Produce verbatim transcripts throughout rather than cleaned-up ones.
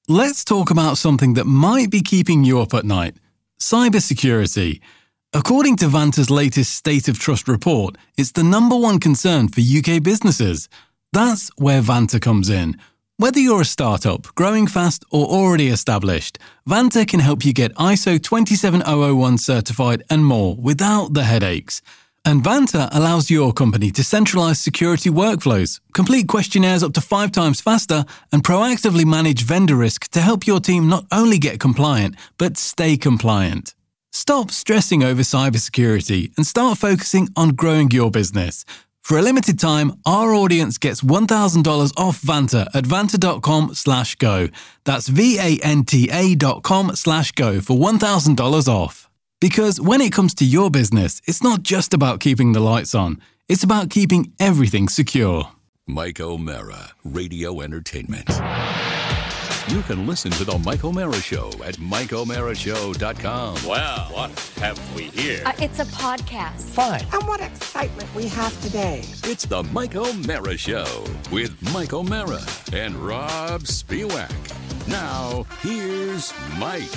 Let's talk about something that might be keeping you up at night: cybersecurity. According to Vanta's latest State of Trust report, it's the number one concern for U K businesses. That's where Vanta comes in. Whether you're a startup, growing fast, or already established, Vanta can help you get I S O twenty-seven thousand one certified and more without the headaches. And Vanta allows your company to centralize security workflows, complete questionnaires up to five times faster, and proactively manage vendor risk to help your team not only get compliant, but stay compliant. Stop stressing over cybersecurity and start focusing on growing your business. For a limited time, our audience gets one thousand dollars off Vanta at vanta.com slash go. That's V-A-N-T-A dot com slash go for one thousand dollars off. Because when it comes to your business, it's not just about keeping the lights on. It's about keeping everything secure. Mike O'Mara, Radio Entertainment. You can listen to The Mike O'Mara Show at mike o'mara show dot com. Well, what have we here? Uh, it's a podcast. Fine. And what excitement we have today. It's The Mike O'Mara Show with Mike O'Mara and Rob Spiewak. Now, here's Mike.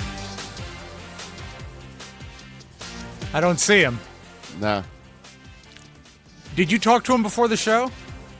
I don't see him. No. Did you talk to him before the show?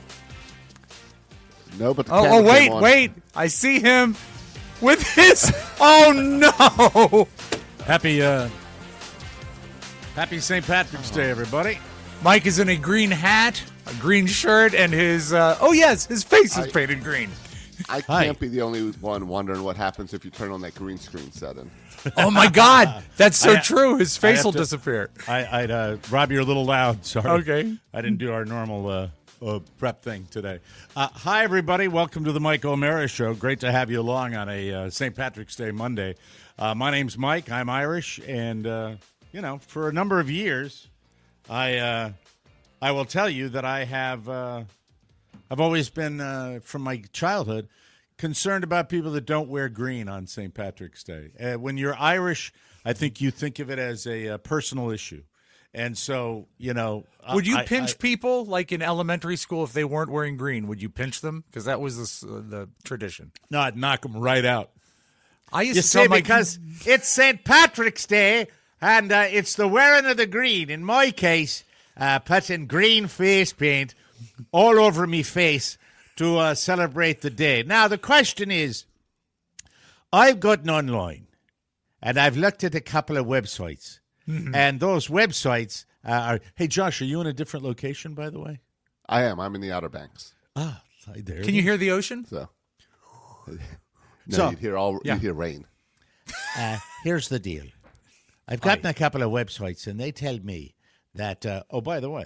No, but the Oh, camera oh wait, came on. wait. I see him with his... Oh, no. Happy, uh, happy Saint Patrick's Day, everybody. Mike is in a green hat, a green shirt, and his... Uh, oh, yes, his face is I- painted green. I Hi. can't be the only one wondering what happens if you turn on that green screen setting. Oh, my God. That's so I- true. His I face have will to- disappear. I, I'd, uh, Rob, you're a little loud. Sorry. Okay. I didn't do our normal uh, uh, prep thing today. Uh, hi, everybody. Welcome to the Mike O'Mara Show. Great to have you along on a uh, Saint Patrick's Day Monday. Uh, my name's Mike. I'm Irish. And, uh, you know, for a number of years, I uh, I will tell you that I have uh, I've always been, uh, from my childhood, concerned about people that don't wear green on Saint Patrick's Day. Uh, when you're Irish, I think you think of it as a, uh personal issue. And so, you know... Would you I- pinch I- people, like in elementary school, if they weren't wearing green? Would you pinch them? Because that was the, s- uh, the tradition. No, I'd knock them right out. I used You to see, tell my because it's Saint Patrick's Day, and uh, it's the wearing of the green. In my case, uh, putting green face paint all over me face to uh, celebrate the day. Now, the question is, I've gotten online, and I've looked at a couple of websites, and those websites uh, are... Hey, Josh, are you in a different location, by the way? I am. I'm in the Outer Banks. Ah, there. Can you hear the ocean? So, no, So- you'd hear all. Yeah. You'd hear rain. Uh, here's the deal. I've gotten a couple of websites, and they tell me that... Uh, oh, by the way,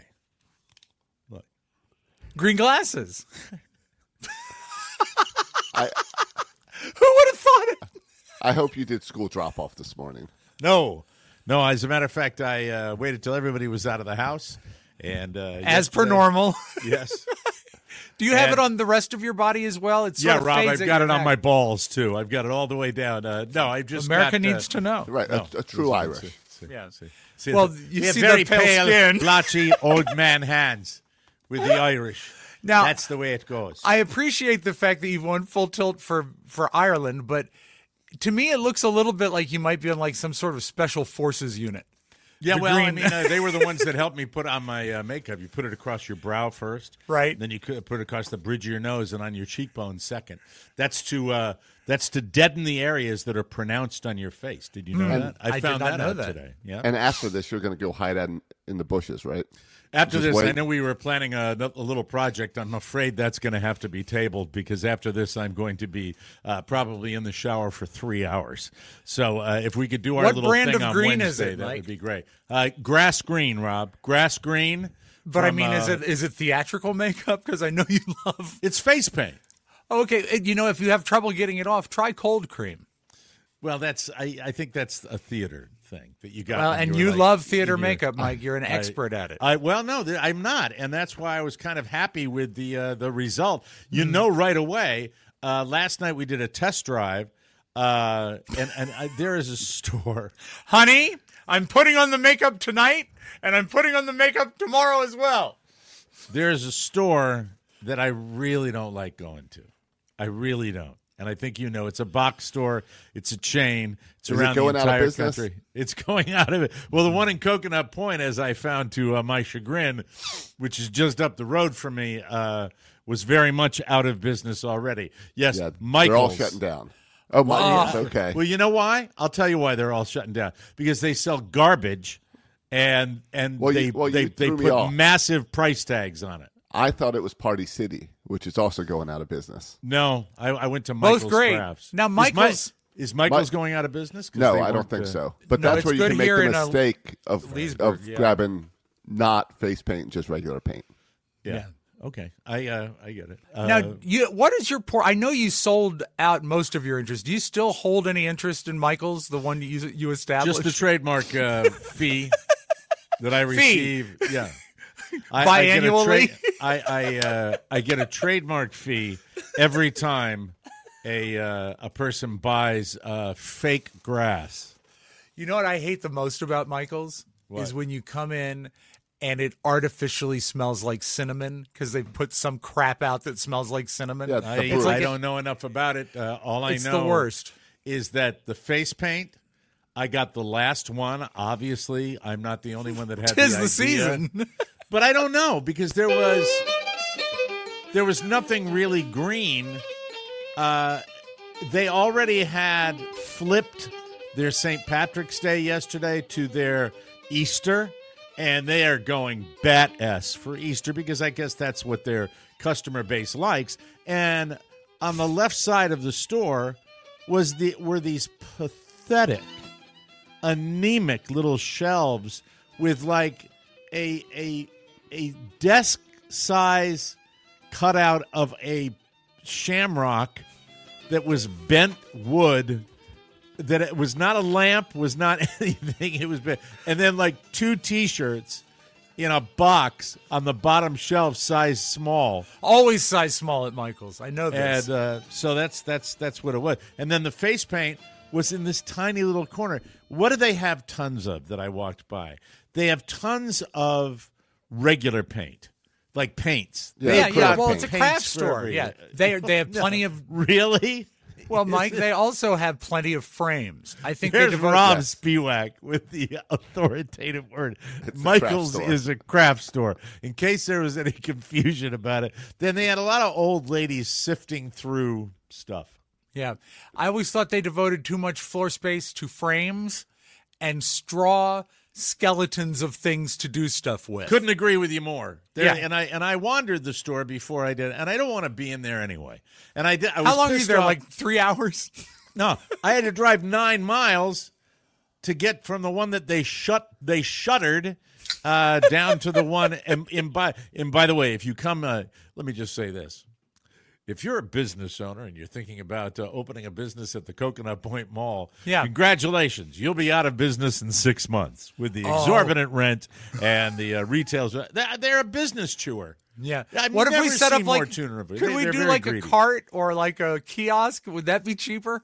Green glasses. I Who would have thought it? I hope you did school drop off this morning. No, no. As a matter of fact, I uh, waited till everybody was out of the house, and uh, As per yesterday- normal. Yes. Do you have And- it on the rest of your body as well? It's Yeah, Rob. I've got it on my balls too. I've got it all the way down. Uh, no, I just America got, uh, needs to know. Right, no. a, a true Irish. See, see, Yeah. see. See, Well, the- you we have see the very pale pale, skin. blotchy old man hands with the Irish. Now, That's the way it goes. I appreciate the fact that you've won full tilt for, for Ireland, but to me, it looks a little bit like you might be on like some sort of special forces unit. Yeah, The well, I green- mean, uh, they were the ones that helped me put on my uh, makeup. You put it across your brow first, Right. Then you could put it across the bridge of your nose and on your cheekbone second. That's to uh, that's to deaden the areas that are pronounced on your face. Did you know Mm. that? I did found not that know out that. today. Yeah. And after this, you're going to go hide out in, in the bushes, right? After Just this, wait. I know we were planning a, a little project. I'm afraid that's going to have to be tabled because after this, I'm going to be uh, probably in the shower for three hours. So uh, if we could do our What little brand thing of on green is Wednesday, it, that Mike? would be great. Uh, grass green, Rob. Grass green. But I from, mean, is uh, it is it theatrical makeup? Because I know you love. It's face paint. Oh, okay, you know, if you have trouble getting it off, try cold cream. Well, that's I, I think that's a theater thing that you got. Well, when and were, you like, love theater in your- makeup, Mike. You're an I- expert at it. I well, no, th- I'm not, and that's why I was kind of happy with the uh, the result. Hmm. You know, right away. Uh, last night we did a test drive, uh, and and I, there is a store. Honey, I'm putting on the makeup tonight, and I'm putting on the makeup tomorrow as well. There is a store that I really don't like going to. I really don't. And I think you know it's a box store. It's a chain. It's Is it around going the out of entire business? country. It's going out of it. Well, the one in Coconut Point, as I found to uh, my chagrin, which is just up the road from me, uh, was very much out of business already. Yes, Yeah, Michael's. they're all shutting down. Oh, Michael's, okay. Well, you know why? I'll tell you why they're all shutting down. Because they sell garbage, and and Well, they you- well, they, you they threw me put off. massive price tags on it. I thought it was Party City, which is also going out of business. No, I, I went to Both Michael's great. Crafts. Now, Is Mi- Michael's- is, Michael's Mi- going out of business? 'Cause No, they I don't weren't, think uh, so. But No, that's it's where you good can make here the in, uh, mistake of, Leesburg, of yeah. grabbing not face paint, just regular paint. Yeah. Yeah. Okay. I uh, I get it. Uh, Now, you, what is your por- I know you sold out most of your interest. Do you still hold any interest in Michael's, the one you you established? just the trademark uh, fee that I receive. Yeah. I, Biannually? I get a, tra- I I, uh, I get a trademark fee every time a uh, a person buys uh, fake grass. You know what I hate the most about Michael's What? is when you come in and it artificially smells like cinnamon because they put some crap out that smells like cinnamon. Yeah, I, The It's like I it- don't know enough about it. Uh, all I It's the know worst. is that the face paint. I got the last one. Obviously, I'm not the only one that had Tis the, the idea. season. But I don't know because there was there was nothing really green. Uh, they already had flipped their Saint Patrick's Day yesterday to their Easter, and they are going bat-s for Easter because I guess that's what their customer base likes. And on the left side of the store was the were these pathetic, anemic little shelves with like a a a desk size cutout of a shamrock that was bent wood, that it was not a lamp, was not anything. It was bent. And then like two T-shirts in a box on the bottom shelf, size small. Always size small at Michael's. I know this. And uh, so that's that's that's what it was. And then the face paint was in this tiny little corner. What do they have tons of that I walked by? They have tons of regular paint, like paints. Yeah, yeah, acrylic yeah. Well, paint. it's a Paints craft for store. every- Yeah, they they have plenty of. Really? Well, Mike, they also have plenty of frames. I think There's they devote. Rob Yes. Spiewak with the authoritative word. It's a Michael's craft store. is a craft store. In case there was any confusion about it, then they had a lot of old ladies sifting through stuff. Yeah, I always thought they devoted too much floor space to frames and straw skeletons of things to do stuff with. Couldn't agree with you more. There, Yeah. and I and I wandered the store before I did, and I don't want to be in there anyway. And I did. I was How long are you pissed there? off- Like three hours? No, I had to drive nine miles to get from the one that they shut they shuttered uh, down to the one. And, and by and by the way, if you come, uh, let me just say this: if you're a business owner and you're thinking about uh, opening a business at the Coconut Point Mall, Yeah. congratulations, you'll be out of business in six months with the Oh. exorbitant rent and the uh, retail. They're, they're a business chewer. Yeah. I've what if we never set up seen more like? tuner of it. Could They- we they're do very like greedy. a cart or like a kiosk? Would that be cheaper?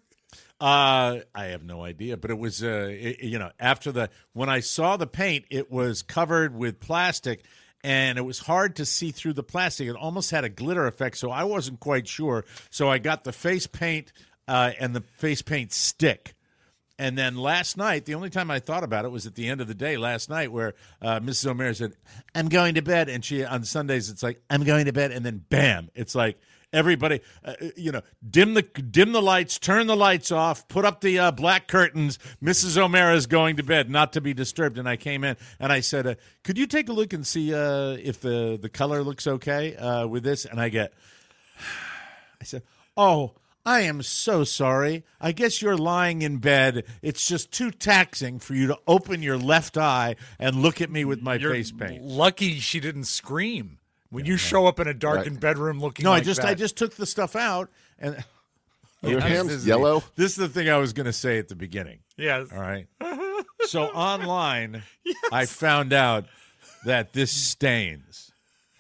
Uh, I have no idea, but it was, uh, it, you know, after the when I saw the paint, it was covered with plastic, and it was hard to see through the plastic. It almost had a glitter effect, so I wasn't quite sure. So I got the face paint uh, and the face paint stick. And then last night, the only time I thought about it was at the end of the day last night, where uh, Missus O'Meara said, "I'm going to bed," and she on Sundays it's like, "I'm going to bed," and then bam, it's like. Everybody, uh, you know, dim the dim the lights, turn the lights off, put up the uh, black curtains. Missus O'Meara is going to bed, not to be disturbed. And I came in and I said, uh, "Could you take a look and see uh, if the, the color looks okay uh, with this?" And I get, I said, "Oh, I am so sorry. I guess you're lying in bed. It's just too taxing for you to open your left eye and look at me with my You're face paint." lucky she didn't scream when you show up in a darkened Right. bedroom looking. No, like I just that. I just took the stuff out and. Are your This hands is- yellow? This is the thing I was going to say at the beginning. yes. All right. So online, I found out that this stains.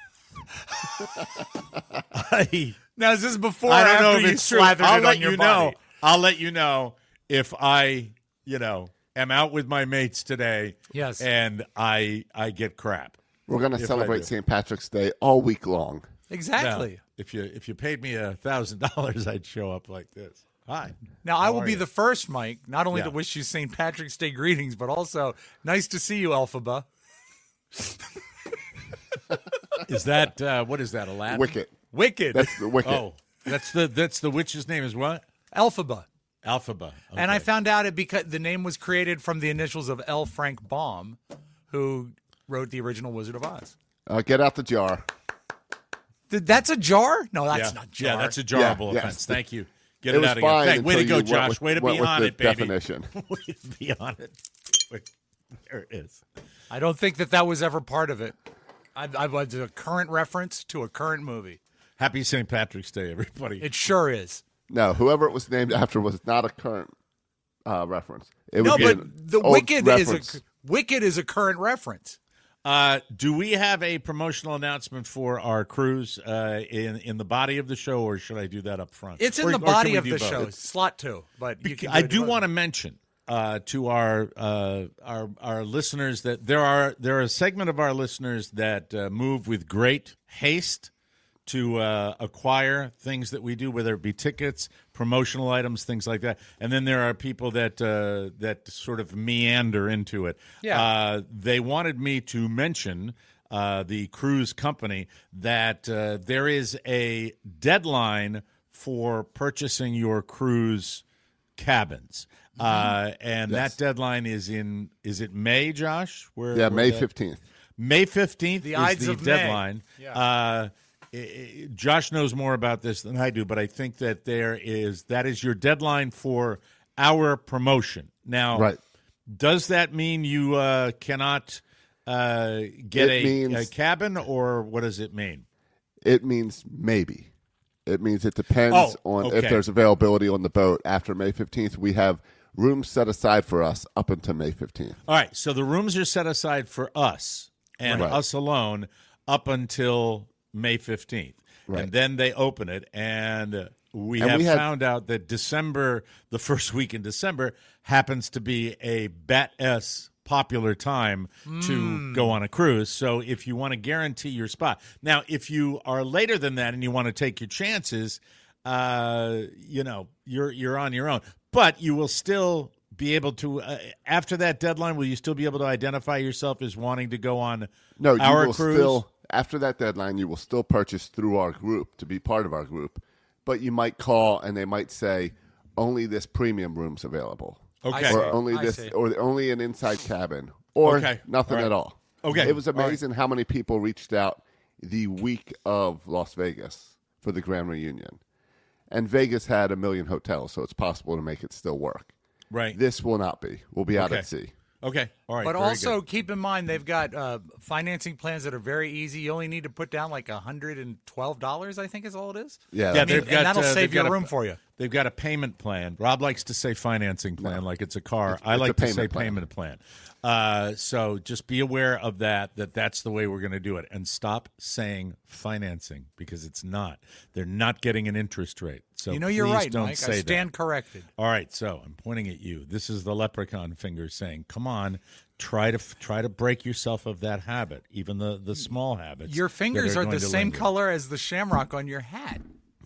I, Now is this before I or don't after know if you it's true. slathered I'll it let on your you body? know. I'll let you know if I, you know, am out with my mates today. Yes. And I I get crap. We're going to If I celebrate do. Saint Patrick's Day all week long. Exactly. If you if you paid me a thousand dollars, I'd show up like this. Hi. Now, I How will are be you? the first, Mike, not only Yeah. to wish you Saint Patrick's Day greetings, but also nice to see you, Elphaba. Is that uh, what is that? A Latin? Wicket. Wicked. That's the Wicket. Oh, that's the that's the witch's name is what? Elphaba. Alphaba. And I Okay. found out it because the name was created from the initials of L. Frank Baum, who wrote the original Wizard of Oz. Uh, get out the jar. Th- That's a jar? No, that's yeah. not jar. Yeah, that's a jarable Yeah, offense. yes. Thank you. Get It it, was out again. fine Thank, way to until go, you went Josh. with- way to went be with on the it, baby. definition. Way to be on it. Wait, there it is. I don't think that that was ever part of it. I, I was a current reference to a current movie. Happy Saint Patrick's Day, everybody. It sure is. No, whoever it was named after was not a current uh, reference. It No, would be but an the old Wicked reference. is a Wicked is a current reference. Uh, do we have a promotional announcement for our cruise uh, in in the body of the show, or should I do that up front? It's in Or- the or can body we of do the both? show, slot two. But you can I it do both. want to mention uh, to our, uh, our our listeners that there are there are a segment of our listeners that uh, move with great haste to uh, acquire things that we do, whether it be tickets, promotional items, things like that. And then there are people that uh, that sort of meander into it. Yeah. Uh, they wanted me to mention uh, the cruise company that uh, there is a deadline for purchasing your cruise cabins. Uh, and Yes. that deadline is in, is it May, Josh? Where, Yeah, where May that- fifteenth. May fifteenth The is Ides the of May. deadline. Yeah. Uh, i- i- Josh knows more about this than I do, but I think that there is that is your deadline for our promotion. Now, Right. does that mean you uh, cannot uh, get It a, means- a cabin, or what does it mean? It means maybe. It means it depends Oh, on okay. if there's availability on the boat after May fifteenth. We have rooms set aside for us up until May fifteenth. All right, so the rooms are set aside for us and Right. us alone up until May fifteenth. Right. And then they open it, and uh, we And have we had- found out that December, the first week in December, happens to be a bat-S popular time to go on a cruise. So if you want to guarantee your spot. Now, if you are later than that and you want to take your chances, uh, you know, you're you're on your own. But you will still be able to, uh, after that deadline, will you still be able to identify yourself as wanting to go on No, you our will cruise? still, after that deadline, you will still purchase through our group to be part of our group. But you might call and they might say, only this premium room's available. Okay. Or only I this, see. or only an inside cabin, or Okay. nothing All right. at all. Okay. It was All right. amazing how many people reached out the week of Las Vegas for the Grand Reunion, and Vegas had a million hotels, so it's possible to make it still work. Right. This will not be. We'll be out Okay. at sea. Okay. All right. But very also good. keep in mind they've got uh, financing plans that are very easy. You only need to put down like one hundred twelve dollars, I think is all it is. Yeah, Yeah, I mean, they've got, and that'll uh, save they've got your a- room for you. They've got a payment plan. Rob likes to say financing plan like it's a car. I it's like a to payment say plan. payment plan. Uh, so just be aware of that, that that's the way we're going to do it. And stop saying financing because it's not. They're not getting an interest rate. So You know you're please right, don't Mike. say I stand that. corrected. All right, so I'm pointing at you. This is the leprechaun finger saying, "Come on, try to try to break yourself of that habit, even the the small habits." Your that fingers are going the to same linger." color as the shamrock on your hat.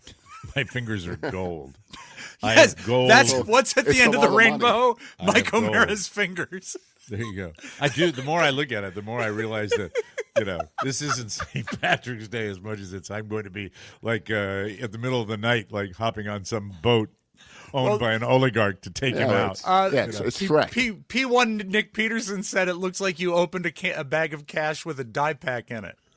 My fingers are gold. I Yes, have gold. that's what's at the It's end a of the lot of money. rainbow. I Mike have gold. O'Mara's fingers. There you go. I do. The more I look at it, the more I realize that, you know, this isn't Saint Patrick's Day as much as it's I'm going to be like uh, at the middle of the night, like hopping on some boat owned Well- by an oligarch to take him Yeah, out. it's, Uh, yeah, it's, it's P- Shrek. P- P1 Nick Peterson said it looks like you opened a, ca- a bag of cash with a die pack in it.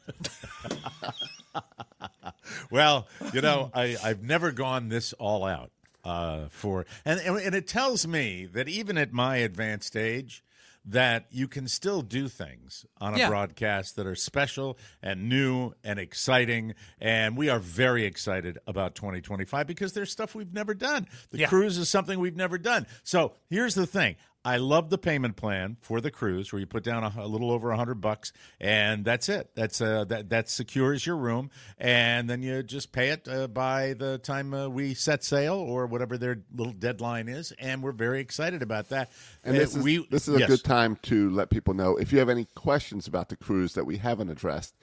Well, you know, I, I've never gone this all out uh, for, and, and and it tells me that even at my advanced age, that you can still do things on a Yeah. broadcast that are special and new and exciting, and we are very excited about twenty twenty-five because there's stuff we've never done. The Yeah. cruise is something we've never done. So here's the thing. I love the payment plan for the cruise, where you put down a, a little over a hundred bucks, and that's it. That's uh, that that secures your room, and then you just pay it uh, by the time uh, we set sail or whatever their little deadline is, and we're very excited about that. And Uh, this is, we, this is a yes. good time to let people know if you have any questions about the cruise that we haven't addressed,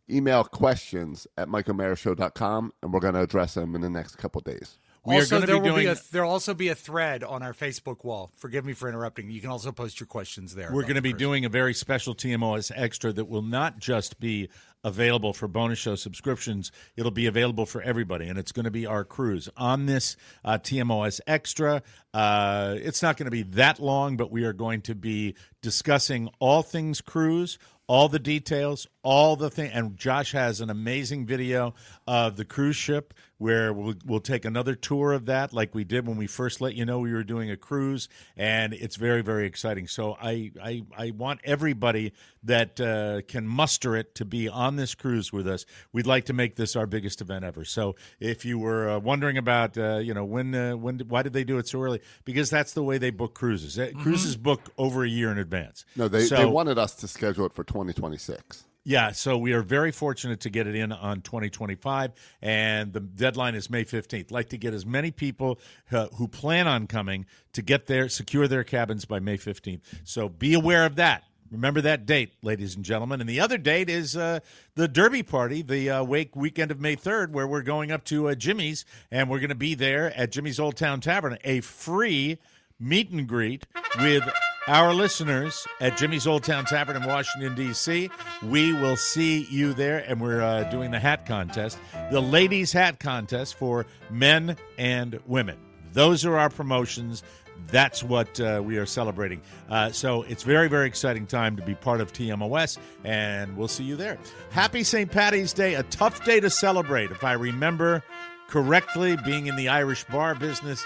email questions at mike o'mara show dot com, and we're going to address them in the next couple of days. We are also, going to there be will doing. be a, there'll also be a thread on our Facebook wall. Forgive me for interrupting. You can also post your questions there. We're about going to the be cruise. doing a very special T M O S Extra that will not just be available for bonus show subscriptions. It'll be available for everybody, and it's going to be our cruise on this uh, T M O S Extra. Uh, it's not going to be that long, but we are going to be discussing all things cruise, all the details, all the thing. And Josh has an amazing video of the cruise ship where we'll, we'll take another tour of that like we did when we first let you know we were doing a cruise, and it's very, very exciting. So I, I, I want everybody that uh, can muster it to be on this cruise with us. We'd like to make this our biggest event ever. So if you were uh, wondering about, uh, you know, when, uh, when, did, why did they do it so early? Because that's the way they book cruises. Mm-hmm. Cruises book over a year in advance. No, they, so, they wanted us to schedule it for twenty twenty-six. Yeah, so we are very fortunate to get it in on twenty twenty-five, and the deadline is May fifteenth. Like to get as many people uh, who plan on coming to get there, secure their cabins by May fifteenth. So be aware of that. Remember that date, ladies and gentlemen. And the other date is uh, the Derby Party, the uh, wake weekend of May third, where we're going up to uh, Jimmy's, and we're going to be there at Jimmy's Old Town Tavern, a free meet and greet with our listeners at Jimmy's Old Town Tavern in Washington, D C. We will see you there, and we're uh, doing the hat contest, the ladies' hat contest for men and women. Those are our promotions. That's what uh, we are celebrating. Uh, so it's very, very exciting time to be part of T M O S, and we'll see you there. Happy Saint Paddy's Day, a tough day to celebrate. If I remember correctly, being in the Irish bar business,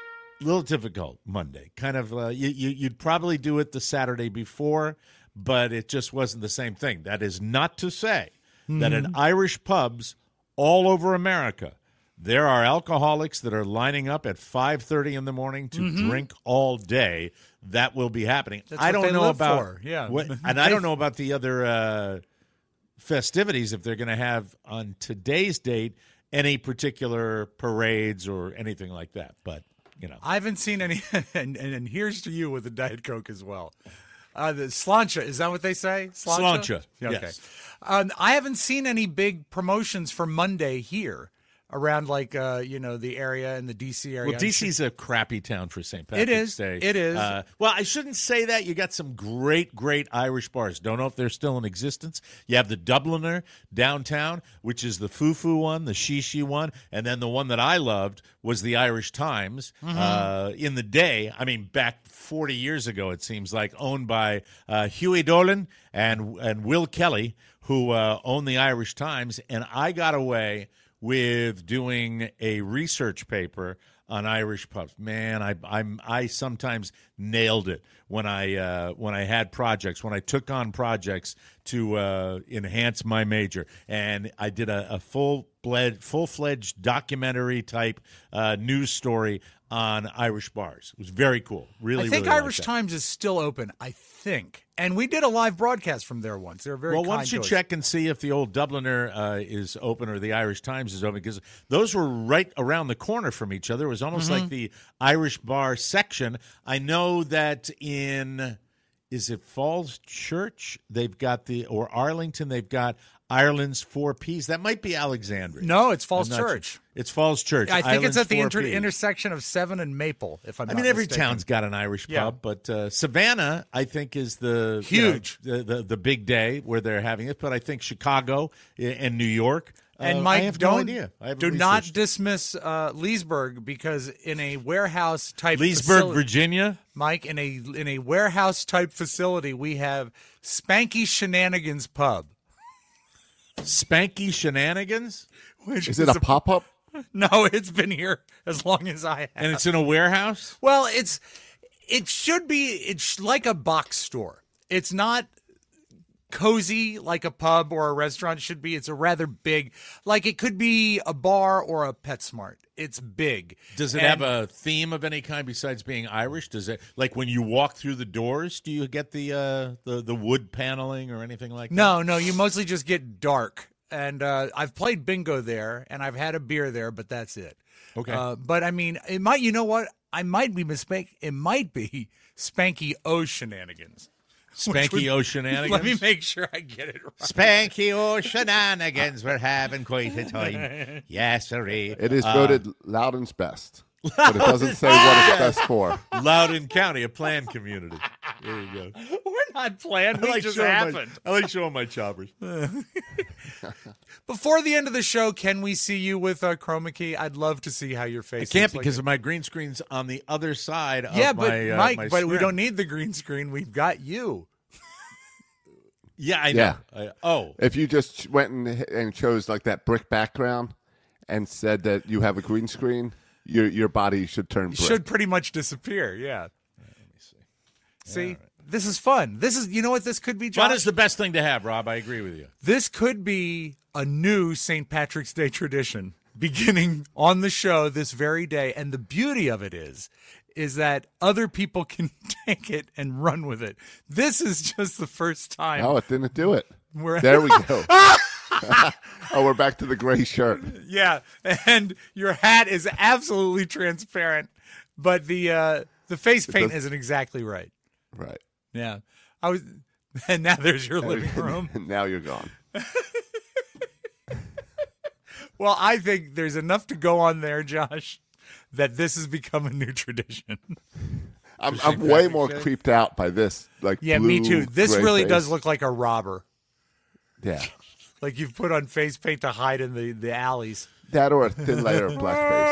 a little difficult Monday. Kind of, uh, you, you, you'd probably do it the Saturday before, but it just wasn't the same thing. That is not to say mm-hmm. that in Irish pubs all over America, there are alcoholics that are lining up at five thirty in the morning to mm-hmm. drink all day. That will be happening. That's I what don't they know live about for. Yeah. what, and I don't know about the other uh, festivities if they're going to have on today's date any particular parades or anything like that. But you know, I haven't seen any, and, and, and here's to you with the Diet Coke as well. Uh, the sláinte, is that what they say? Sláinte, Sláinte? Okay. yes. Um, I haven't seen any big promotions for Monday here around, like, uh, you know, the area and the D C area. Well, D C's a crappy town for Saint Patrick's It is. Day. It is. Uh, well, I shouldn't say that. You got some great, great Irish bars. Don't know if they're still in existence. You have the Dubliner downtown, which is the Fufu one, the Shishi one, and then the one that I loved was the Irish Times. Mm-hmm. Uh, in the day, I mean, back forty years ago, it seems like, owned by uh, Huey Dolan and and Will Kelly, who uh, owned the Irish Times, and I got away with doing a research paper on Irish pubs. Man, I I'm I sometimes nailed it when I uh, when I had projects, when I took on projects to uh, enhance my major, and I did a, a full full fledged documentary type uh, news story on Irish bars. It was very cool. Really, I think really Irish Times is still open. I think, and we did a live broadcast from there once. They're very well. kind Why don't you to us. check and see if the old Dubliner uh, is open or the Irish Times is open, because those were right around the corner from each other. It was almost Mm-hmm. like the Irish bar section. I know that in is it Falls Church they've got the or Arlington they've got Ireland's Four Ps. That might be Alexandria. No, it's Falls I'm not Church. Sure. It's Falls Church. I think Ireland's it's at the inter- four Ps. intersection of Seven and Maple. If I'm I not mean, every mistaken. town's got an Irish Yeah. pub, but uh, Savannah, I think, is the Huge. you know, the, the the big day where they're having it. But I think Chicago and New York. And uh, Mike, I have don't no idea. I haven't do not researched it. dismiss uh, Leesburg, because in a warehouse type Leesburg, facility, Virginia. Mike, in a in a warehouse type facility, we have Spanky Shenanigans Pub. Spanky Shenanigans, Which Is it a pop up? No, it's been here as long as I have. and it's in a warehouse. Well, it's it should be it's like a box store. It's not cozy like a pub or a restaurant should be. It's a rather big, like it could be a bar or a PetSmart. It's big. Does it And- have a theme of any kind besides being Irish? Does it, like when you walk through the doors, do you get the uh, the the wood paneling or anything like that? No, no, you mostly just get dark. And uh, I've played bingo there, and I've had a beer there, but that's it. Okay. Uh, but I mean, it might. You know what? I might be mistaken. It might be Spanky O Shenanigans. Spanky O shenanigans. Let me make sure I get it right. Spanky O shenanigans. We're having quite a time. Yes, sirree. It is Uh, voted Loudon's best, but it doesn't say what it's best for. Loudon County, a planned community. There you go. We're not planned. I We like just showing happened. My, I like showing my choppers. Before the end of the show, can we see you with a chroma key? I'd love to see how your I face. can't looks like because it. of my green screen's on the other side of yeah, but my, uh, Mike, my but we screen. don't need the green screen. We've got you. Yeah, I know. Yeah. I, oh, If you just went and, and chose like that brick background and said that you have a green screen, your your body should turn brick. Should pretty much disappear. Yeah. Let me see. See, this is fun. This is, you know what this could be, Josh? fun is the best thing to have, Rob. I agree with you. This could be a new Saint Patrick's Day tradition beginning on the show this very day. And the beauty of it is, is that other people can take it and run with it. This is just the first time. Oh, it didn't do it. We're- There we go. Oh, we're back to the gray shirt. Yeah, and your hat is absolutely transparent, but the uh, the face paint does- isn't exactly right. Right. Yeah, I was, and now there's your living room. Now you're gone. Well, I think there's enough to go on there, Josh, that this has become a new tradition. I'm, I'm way more creeped out by this. Like, Yeah, blue, me too. This gray really face. does look like a robber. Yeah, Like you've put on face paint to hide in the, the alleys. that or a thin layer of blackface.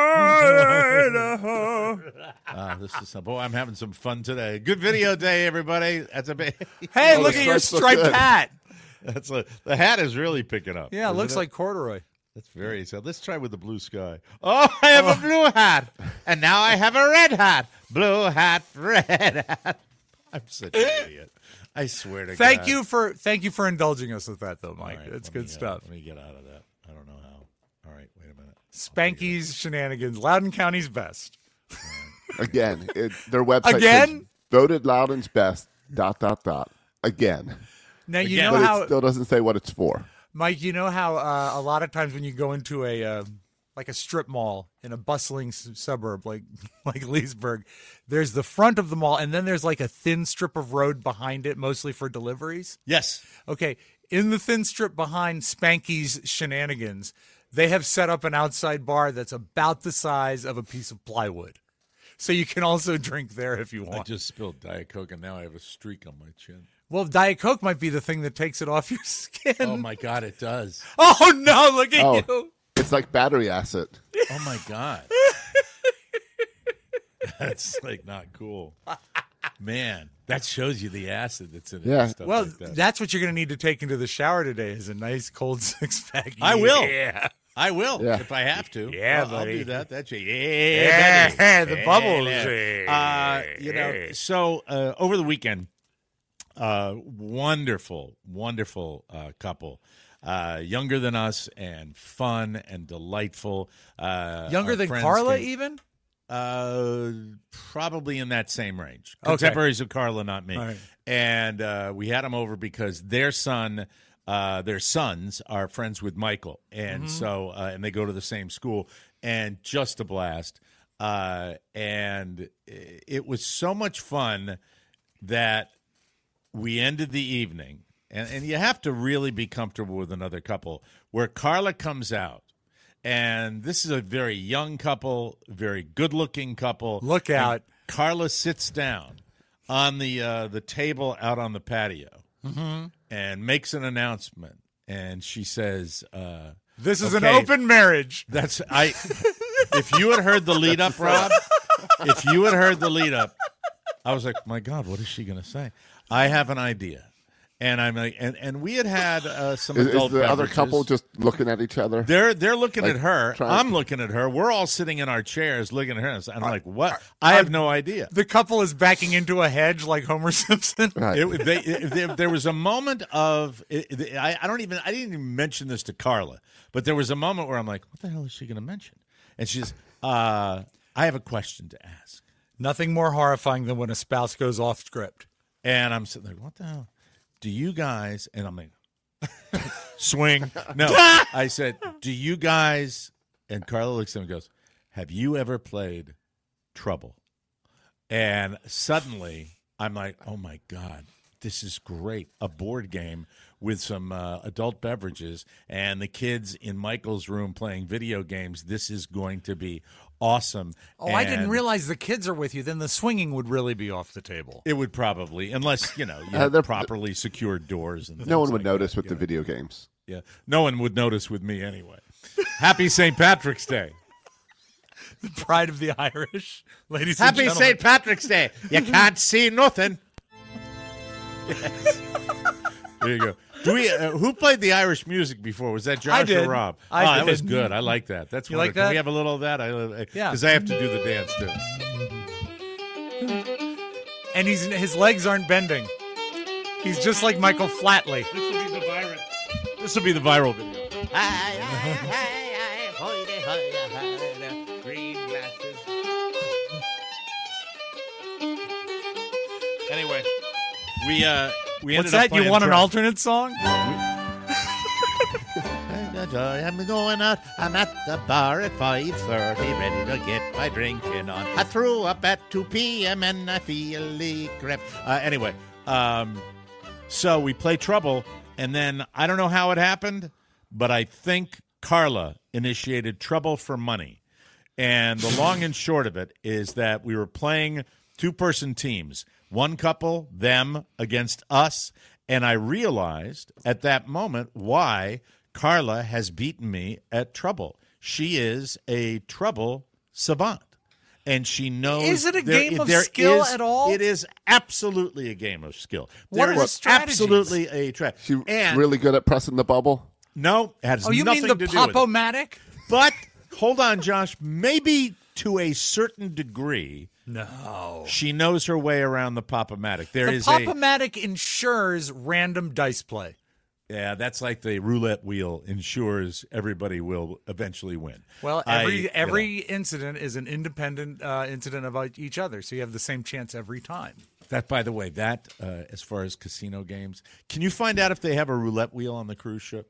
Uh, this is some, boy, I'm having some fun today. Good video day, everybody. That's a big. Hey, Oh, look the at your stripes look striped good. hat. That's a, the hat is really picking up. Yeah, it isn't looks it? like corduroy. That's very so. Let's try with the blue sky. Oh, I have a blue hat, and now I have a red hat. Blue hat, red hat. I'm such an idiot. I swear to Thank God. you for thank you for indulging us with that, though, Mike. All right, That's let good me, uh, stuff. let me get out of that. I don't know how. All right, wait a minute. Spanky's shenanigans, Loudoun County's best. Again, it, their website Again? says voted Loudon's best. Dot dot dot. Again, Now you Again. know but how, it still doesn't say what it's for. Mike. You know how uh, a lot of times when you go into a uh, like a strip mall in a bustling s- suburb like like Leesburg, there's the front of the mall, and then there's like a thin strip of road behind it, mostly for deliveries. Yes. Okay, in the thin strip behind Spanky's shenanigans, they have set up an outside bar that's about the size of a piece of plywood. So you can also drink there if you I want. just spilled Diet Coke, and now I have a streak on my chin. Well, Diet Coke might be the thing that takes it off your skin. Oh, my God, it does. Oh, no, look at Oh. you. It's like battery acid. Oh, my God. That's, like, not cool. Man, that shows you the acid that's in it. Yeah. And stuff Well, like that. that's what you're going to need to take into the shower today is a nice cold six-pack. I will. Yeah. I will Yeah. if I have to. Yeah, I'll, I'll buddy. do that. That's yeah, Yeah, buddy. the bubbles. Uh, you know, so uh, over the weekend, uh, wonderful, wonderful uh, couple, uh, younger than us and fun and delightful. Uh, Younger our than friends Carla, came- even? Uh, probably in that same range. Okay. Contemporaries of Carla, not me. All right. And uh, we had them over because their son, uh, their sons are friends with Michael, and so uh, and they go to the same school, and just a blast. Uh, and it was so much fun that we ended the evening, and, and you have to really be comfortable with another couple, where Carla comes out. And this is a very young couple, very good-looking couple. Look And out. Carla sits down on the uh, the table out on the patio Mm-hmm. and makes an announcement. And she says, uh, This is an Okay. open marriage. "That's I." If you had heard the lead up, Rob, if you had heard the lead up, I was like, "My God, what is she going to say?" I have an idea. And I'm like, and, and we had had uh, some Is, is adult the other beverages. couple just looking at each other? They're they're looking Like, at her. trying- I'm looking at her. We're all sitting in our chairs looking at her. And I'm like, what? I have no idea. The couple is backing into a hedge like Homer Simpson. Right. It, they, it, there, there was a moment of it, it- I, I don't even I didn't even mention this to Carla, but there was a moment where I'm like, what the hell is she going to mention? And she's, uh, I have a question to ask. Nothing more horrifying than when a spouse goes off script. And I'm sitting there, what the hell? Do you guys, and I'm like, swing. No, I said, do you guys, and Carla looks at me and goes, have you ever played Trouble? And suddenly I'm like, oh my God, this is great. A board game with some uh, adult beverages and the kids in Michael's room playing video games. This is going to be awesome. Oh, I didn't And realize the kids are with you. Then the swinging would really be off the table. It would probably, unless, you know, you Uh, have they're- properly secured doors. And No one things would like notice that, with you the know. video games. Yeah, no one would notice with me anyway. Happy Saint Patrick's Day. The pride of the Irish, ladies Happy and gentlemen. Saint Patrick's Day. You can't see nothing. Yes. There you go. Do we? Uh, who played the Irish music before? Was that Josh I did. or Rob? I oh, that did. was good. I like that. That's You like wonderful. Can that? we have a little of that? I, Yeah. Because I have to do the dance too. And he's his legs aren't bending. He's just like Michael Flatley. This will be the viral. This will be the viral video. Green glasses. Anyway, we uh we What's ended up that? You playing want an Trump. alternate song? I'm going out. I'm at the bar at five thirty, ready to get my drinking on. I threw up at two p.m. and I feel the crap. Uh, anyway, um, so we play Trouble, and then I don't know how it happened, but I think Carla initiated Trouble for Money. And the long and short of it is that we were playing two-person teams, one couple, them against us, and I realized at that moment why Carla has beaten me at Trouble. She is a Trouble savant, and she knows. Is it a there- game of there skill is- at all? It is absolutely a game of skill. What There are the is strategies? absolutely a trap. She and really good at pressing the bubble. no, it has Oh, you nothing mean the to do with it. Pop-O-Matic? But hold on, Josh. Maybe to a certain degree, No. she knows her way around the Pop-O-Matic. There The is a Pop-O-Matic ensures random dice play. yeah. That's like the roulette wheel ensures everybody will eventually win. Well, I- every you every know, incident is an independent uh, incident of each other, so you have the same chance every time. that. By the way, that uh, as far as casino games, can you find out if they have a roulette wheel on the cruise ship?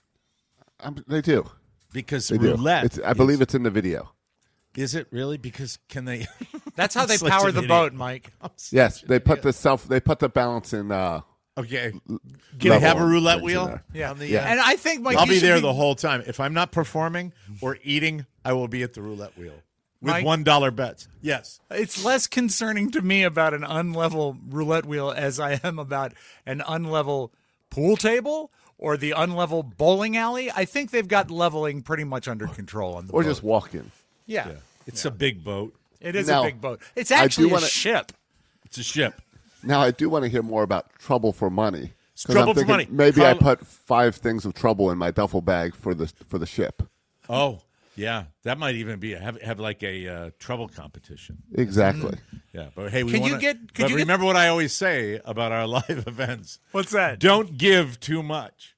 Um, they do. Because They do. roulette, It's, I believe is, it's in the video. is it really? Because can they? That's how they Such power an the idiot. boat, Mike. I'm such Yes, an they put idiot. the self. They put the balance in. Uh, Okay. Do level they have a roulette things in wheel? there. Yeah, on the, Yeah. uh, And I think Mike, I'll you be should there the whole time. If I'm not performing or eating, I will be at the roulette wheel with Mike? one dollar bets. Yes. It's less concerning to me about an unlevel roulette wheel as I am about an unlevel pool table or the unlevel bowling alley. I think they've got leveling pretty much under control on the or boat. just walk in. yeah. Yeah. It's a big boat. It is Now, a big boat. It's I do actually a wanna- ship. It's a ship. Now I do want to hear more about Trouble for Money. 'Cause Trouble I'm for thinking Money. Maybe I Carla- put five things of trouble in my duffel bag for the for the ship. Oh, yeah. That might even be a, have have like a uh, trouble competition. Exactly. Yeah, but hey, we Could you wanna, get- could but you get- remember what I always say about our live events. What's that? Don't give too much.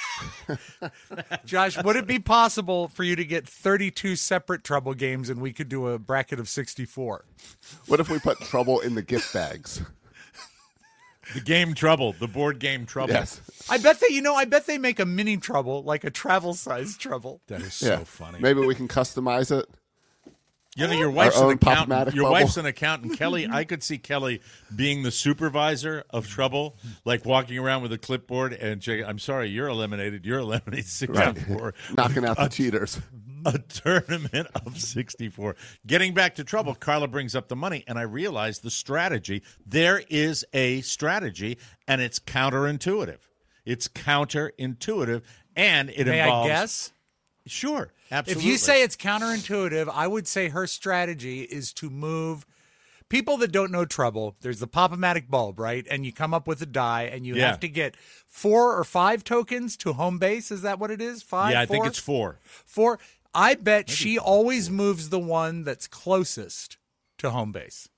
Josh, would it be possible for you to get thirty-two separate trouble games and we could do a bracket of sixty-four? What if we put trouble in the gift bags? The game Trouble, the board game Trouble. Yes. I bet they, you know, I bet they make a mini trouble, like a travel size trouble. That is Yeah. so funny. Maybe we can customize it. You know, your wife's Our an own accountant. Pop-O-Matic Your bubble. wife's an accountant. Kelly, I could see Kelly being the supervisor of Trouble, like walking around with a clipboard and, Jay, I'm sorry, you're eliminated. You're eliminated sixty-four. Knocking out the cheaters. A tournament of sixty-four. Getting back to Trouble, Carla brings up the money, and I realize the strategy. There is a strategy, and it's counterintuitive. It's counterintuitive, and it May involves. I guess? Sure, absolutely. If you say it's counterintuitive, I would say her strategy is to move people that don't know Trouble. There's the Pop-O-Matic bulb, right? And you come up with a die, and you Yeah. have to get four or five tokens to home base. Is that what it is? Five? yeah, I four? think it's four. Four. I bet she always moves the one that's closest to home base.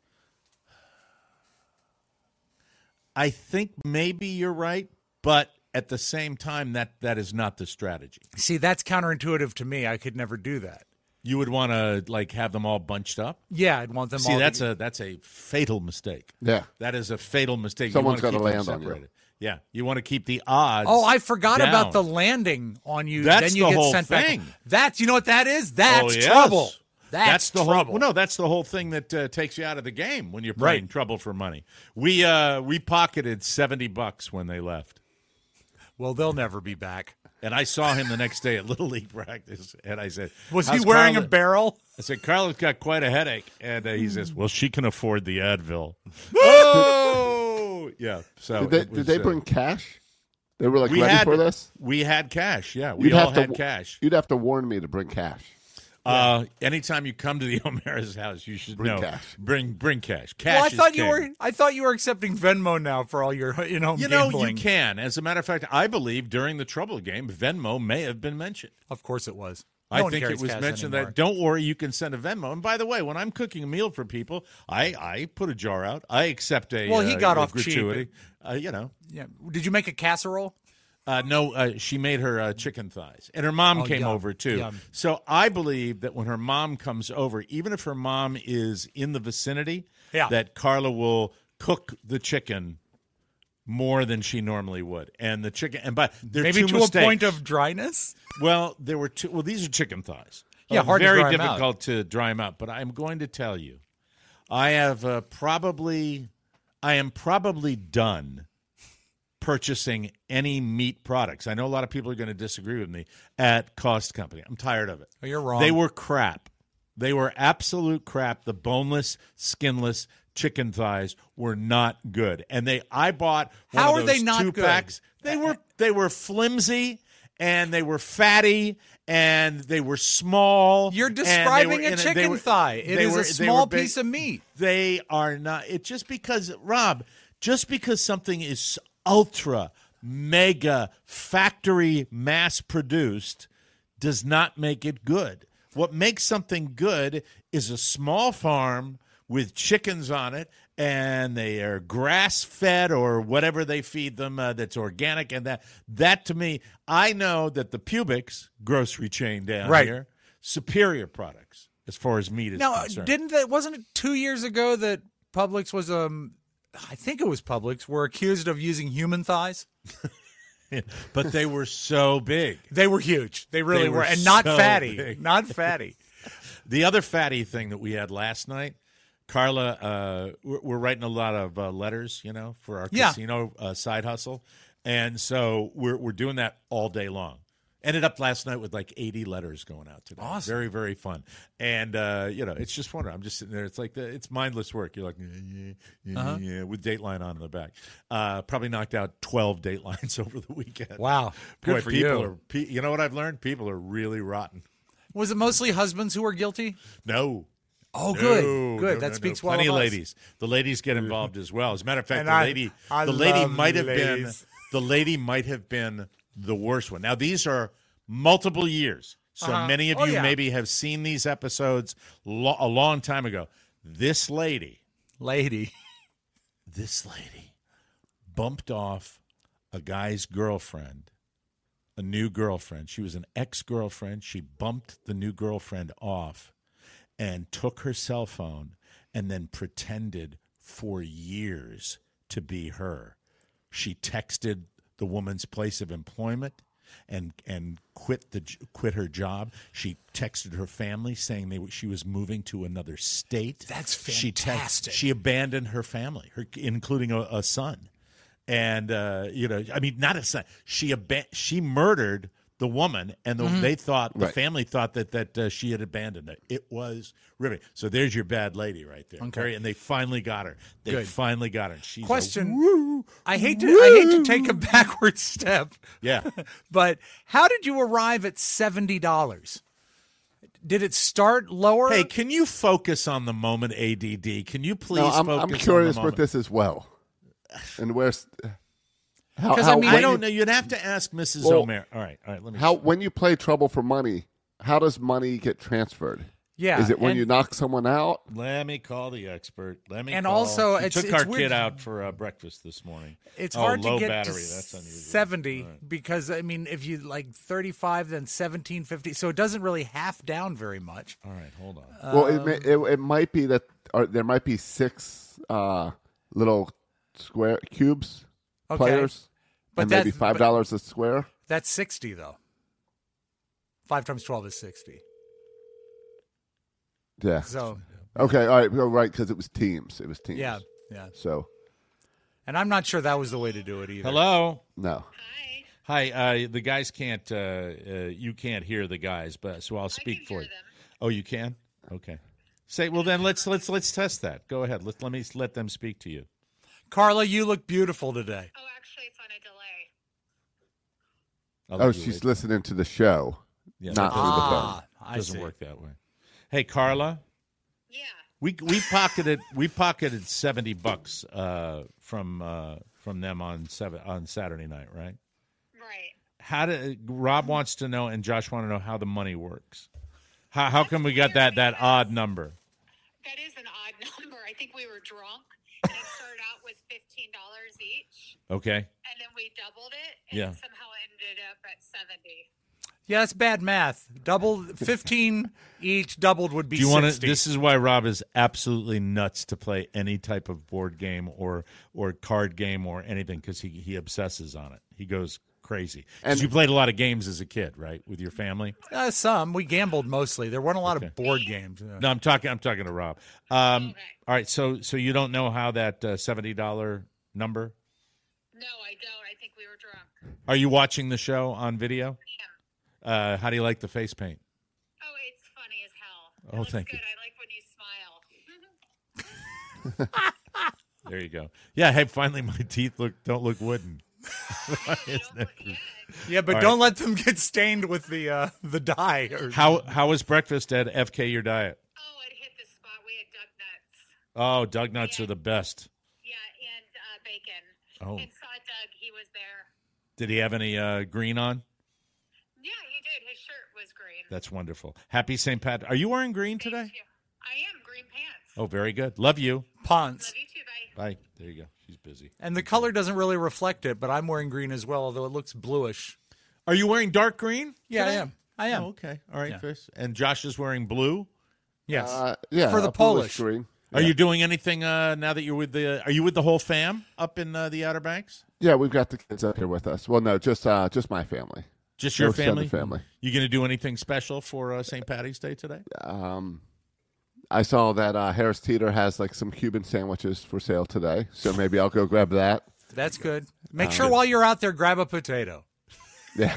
I think maybe you're right, but at the same time, that that is not the strategy. See, that's counterintuitive to me. I could never do that. You would want to like have them all bunched up. Yeah, I'd want them See, all. that's to- a that's a fatal mistake. Yeah. That is a fatal mistake. Someone's going to gonna land on you. separated. Yeah, you want to keep the odds. Oh, I forgot down. about the landing on you. That's then you the get whole sent thing. back. That's you know what that is? That's Oh, yes. trouble. That's, the trouble. whole. Well, no, that's the whole thing that uh, takes you out of the game when you're playing Right. Trouble for Money. We uh, we pocketed seventy bucks when they left. Well, they'll never be back. And I saw him the next day at Little League practice, and I said, Was he "How's wearing Carla?" a barrel? I said, Carla's got quite a headache. And uh, he says, well, she can afford the Advil. Oh! Yeah. So Did they, it was, did they uh, bring cash? They were like we ready had, for this? We had cash, yeah. We You'd all have to had w- cash. You'd have to warn me to bring cash. Uh, anytime you come to the O'Mara's house, you should Bring know. cash. Bring bring cash. Cash Well, I is thought you king. were. I thought you were accepting Venmo now for all your you know You know, gambling. you can. As a matter of fact, I believe during the Trouble game, Venmo may have been mentioned. Of course, it was. I No one think it carries was cash mentioned anymore. that don't worry, you can send a Venmo. And by the way, when I'm cooking a meal for people, I, I put a jar out. I accept a Well, he uh, got a off cheap. gratuity. Uh, you know, Yeah. Did you make a casserole? uh, no, uh, she made her uh, chicken thighs, and her mom Oh, came yum, over too. yum. So I believe that when her mom comes over, even if her mom is in the vicinity, Yeah. that Carla will cook the chicken more than she normally would, and the chicken. And by there are Maybe two to mistakes. a point of dryness. Well, there were two. Well, these are chicken thighs. Yeah, Uh, hard to very dry 'em out. difficult to dry them out. But I'm going to tell you, I have uh, probably, I am probably done purchasing any meat products. I know a lot of people are going to disagree with me at Cost Company. I'm tired of it. Oh, you're wrong. They were crap. They were absolute crap. The boneless, skinless chicken thighs were not good. And they, I bought one How of are those they not two good? packs. They were, they were flimsy. And they were fatty, and they were small. You're and they describing were a in they chicken were- thigh. It they is were- a they small were big- piece of meat. They are not. It just because Rob, just because something is ultra, mega, factory mass produced, does not make it good. What makes something good is a small farm with chickens on it, and they are grass-fed or whatever they feed them uh, that's organic. And that, that to me, I know that the Publix grocery chain down Right. here, superior products as far as meat is Now, concerned. didn't that wasn't it two years ago that Publix was um, I think it was Publix were accused of using human thighs. But they were so big. They were huge. They really They were, were and not so fatty. big. Not fatty. The other fatty thing that we had last night, Carla, uh, we're, we're writing a lot of uh, letters, you know, for our Yeah. casino uh, side hustle, and so we're we're doing that all day long. Ended up last night with like eighty letters going out today. Awesome. Very, very fun. And, uh, you know, it's just wonderful. I'm just sitting there. It's like the, it's mindless work. You're like, yeah, yeah, yeah, Uh-huh. yeah, with Dateline on in the back. Uh, probably knocked out twelve Datelines over the weekend. Wow. Good Boy, for people you. Are, pe- you know what I've learned? People are really rotten. Was it mostly husbands who were guilty? No. Oh, No, good. no, Good. no, that no. speaks well Plenty of of us. ladies. The ladies get involved as well. As a matter of fact, And the I- lady, I the lady love might have been, ladies. the lady might have been the worst one. Now these are multiple years, so Uh-huh. many of Oh, you yeah. maybe have seen these episodes lo- a long time ago. This lady, Lady. this lady, bumped off a guy's girlfriend. A new girlfriend. She was an ex-girlfriend. She bumped the new girlfriend off and took her cell phone and then pretended for years to be her. She texted the woman's place of employment and and quit the quit her job. She texted her family saying they she was moving to another state. That's She text- fantastic. She abandoned her family, her including a, a son. And uh, you know, I mean, not a son. She ab- she murdered the woman, and the, Mm-hmm. they thought the Right. family thought that that uh, she had abandoned it. It was riveting. So there's your bad lady right there. Okay. Very- and they finally got her. They Good. finally got her. She's a Question. woo. I hate to I hate to take a backward step, Yeah. but how did you arrive at seventy dollars? Did it start lower? Hey, can you focus on the moment, A D D? Can you please No, I'm, focus I'm on curious the with moment? this as well. And where's how? 'Cause, I how mean, I when don't you- know. You'd have to ask Missus Well, O'Mara. All right, all right. Let me. How when you play Trouble for Money, how does money get transferred? Yeah, Is it when and- you knock someone out? Let me call the expert. Let me. And call. also, She it's- took it's our weird. kid out for uh, breakfast this morning. It's Oh, hard low to get battery. to That's unusual. seventy All right. because I mean, if you like thirty-five, then seventeen fifty, so it doesn't really half down very much. All right, hold on. Well, it, may, it it might be that or there might be six uh, little square cubes Okay. players, But and maybe that's- five but- dollars a square. That's sixty though. Five times twelve is sixty. Yeah. So, Okay, all right, well, right, because it was teams. It was teams. yeah, yeah. So, And I'm not sure that was the way to do it either. Hello. no. Hi. Uh, the guys can't. Uh, uh, you can't hear the guys, but so I'll speak for you. Oh, you can. Okay. Say well. Then let's let's let's test that. Go ahead. Let let me let them speak to you. Carla, you look beautiful today. Oh, actually, it's on a delay. I'll Oh, let you she's wait. listening to the show, Yeah, not that through the phone. Ah, I doesn't see. work that way. Hey, Carla. Yeah. We we pocketed we pocketed seventy bucks uh, from uh, from them on seven on Saturday night, right? Right. How do Rob wants to know and Josh want to know how the money works? How how come we got that that odd number? That is an odd number. I think we were drunk, and it started out with fifteen dollars each, Okay. and then we doubled it, and Yeah. somehow ended up at seventy. Yeah, that's bad math. Double fifteen each, doubled would be Do you want to? sixty. This is why Rob is absolutely nuts to play any type of board game or or card game or anything because he he obsesses on it. He goes crazy. Because And- you played a lot of games as a kid, right, with your family? Uh, some. We gambled mostly. There weren't a lot Okay. of board games. Yeah. No, I'm talking. I'm talking to Rob. Um, Okay. All right, so so you don't know how that uh, seventy dollar number? No, I don't. I think we were drunk. Are you watching the show on video? Yeah. Uh, how do you like the face paint? Oh, it's funny as hell. It Oh, looks thank good. you. I like when you smile. There you go. Yeah, hey, finally my teeth look don't look wooden. You don't look- yeah. Yeah, but All don't let them get stained with the uh, the dye. Or, How how was breakfast at F K Your Diet? Oh, it hit the spot. We had duck nuts. Oh, Doug nuts are the best. Yeah, and uh, bacon. Oh. And saw Doug. He was there. Did he have any uh, green on? Yeah, he did. His shirt was green. That's wonderful. Happy Saint Pat. Are you wearing green Thank today? you. I am. Green pants. Oh, very good. Love you. Ponce. Love you too. Bye. Bye. There you go. She's busy. And the color doesn't really reflect it, but I'm wearing green as well, although it looks bluish. Are you wearing dark green? Yeah, today? I am. I am. Oh, okay. All right, Yeah. Chris. And Josh is wearing blue. Yes. Uh, yeah, For the a bluish Polish. green. Are you doing anything uh, now that you're with the? Are you with the whole fam up in uh, the Outer Banks? Yeah, we've got the kids up here with us. Well, no, just uh, just my family. Just your No extended family. family. You going to do anything special for uh, Saint Patty's Day today? Um, I saw that uh, Harris Teeter has like some Cuban sandwiches for sale today, so maybe I'll go grab that. That's good. Make sure while you're out there, grab a potato. Yeah,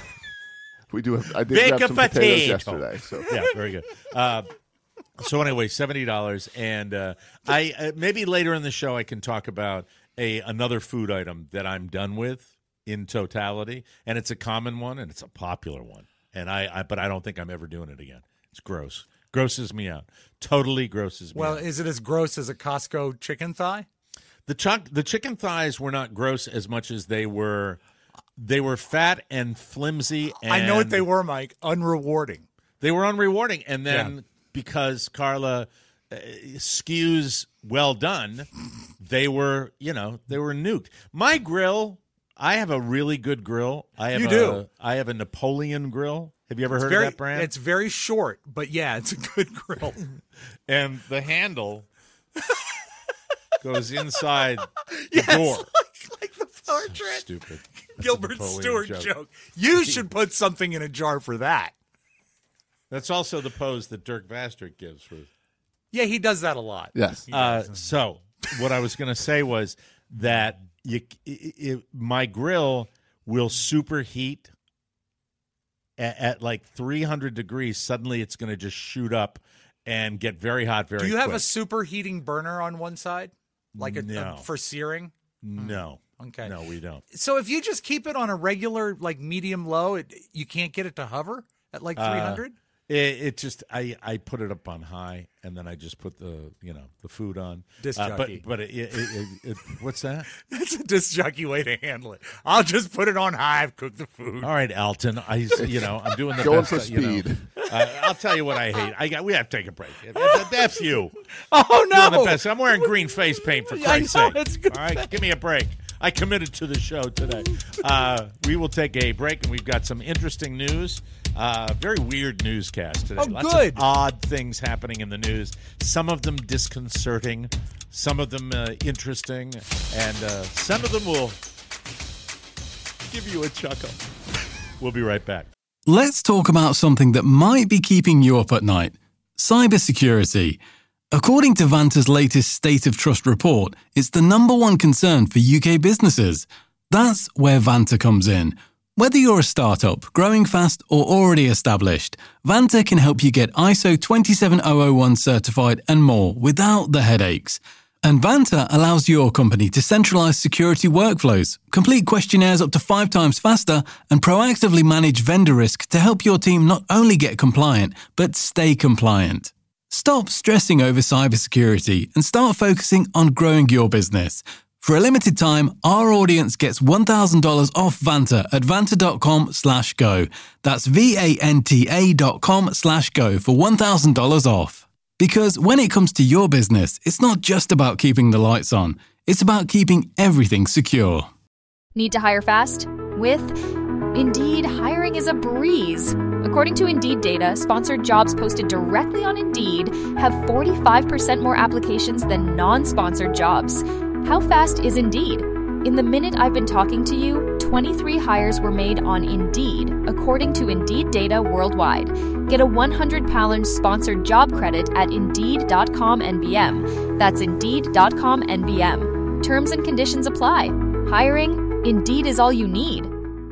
we do. Have, I did Bake grab a some potato. potatoes yesterday. So Yeah, very good. Uh, so anyway, seventy dollars, and uh, I uh, maybe later in the show I can talk about a another food item that I'm done with in totality, and it's a common one and it's a popular one, and I, I but I don't think I'm ever doing it again. It's gross, grosses me out, totally grosses me Well, out. is it as gross as a Costco chicken thigh? The chuck, the chicken thighs were not gross as much as they were. They were fat and flimsy. And I know what they were, Mike. Unrewarding. They were unrewarding, and then Yeah. because Carla uh, skews well done, they were, you know, they were nuked. My grill, I have a really good grill. I have You a, do. I have a Napoleon grill. Have you ever heard Very, of that brand? It's very short, but yeah, it's a good grill. And the handle goes inside the Yes, door. like, like the portrait. Stupid. That's a Gilbert Napoleon Stewart joke. joke. You should put something in a jar for that. That's also the pose that Dirk Vastrick gives for. Yeah, he does that a lot. yes, Uh, so what I was going to say was that you, it, it, my grill will superheat at, at like three hundred degrees. Suddenly, it's going to just shoot up and get very hot very Do you have quick. a superheating burner on one side, like a, a- No. for searing? No. Okay. No, we don't. So if you just keep it on a regular, like medium low, it, you can't get it to hover at like three hundred. It, it just I, I put it up on high and then I just put the you know the food on. Disc Uh, jockey. but but it, it, it, it, what's that? That's a disc jockey way to handle it. I'll just put it on high, cook the food. All right, Alton. I you know I'm doing the Going best. for that, you know. speed. Uh, I'll tell you what I hate. I got we have to take a break. That's you. Oh Doing the no! best. I'm wearing green face paint for I Christ's know, sake. it's good. All right, give me a break. I committed to the show today. Uh, we will take a break, and we've got some interesting news. Uh, very weird newscast today. Oh, Lots good. of odd things happening in the news. Some of them disconcerting, some of them uh, interesting, and uh, some of them will give you a chuckle. We'll be right back. Let's talk about something that might be keeping you up at night. Cybersecurity. According to Vanta's latest State of Trust report, it's the number one concern for U K businesses. That's where Vanta comes in. Whether you're a startup, growing fast, or already established, Vanta can help you get I S O twenty-seven thousand one certified and more without the headaches. And Vanta allows your company to centralize security workflows, complete questionnaires up to five times faster, and proactively manage vendor risk to help your team not only get compliant, but stay compliant. Stop stressing over cybersecurity and start focusing on growing your business. For a limited time, our audience gets one thousand dollars off Vanta at vanta.com slash go. That's V-A-N-T-A dot com slash go for one thousand dollars off. Because when it comes to your business, it's not just about keeping the lights on. It's about keeping everything secure. Need to hire fast? With Indeed, hiring is a breeze. According to Indeed data, sponsored jobs posted directly on Indeed have forty-five percent more applications than non-sponsored jobs. How fast is Indeed? In the minute I've been talking to you, twenty-three hires were made on Indeed, according to Indeed data worldwide. Get a one hundred pound sponsored job credit at Indeed dot com N B M. That's Indeed dot com N B M. Terms and conditions apply. Hiring? Indeed is all you need.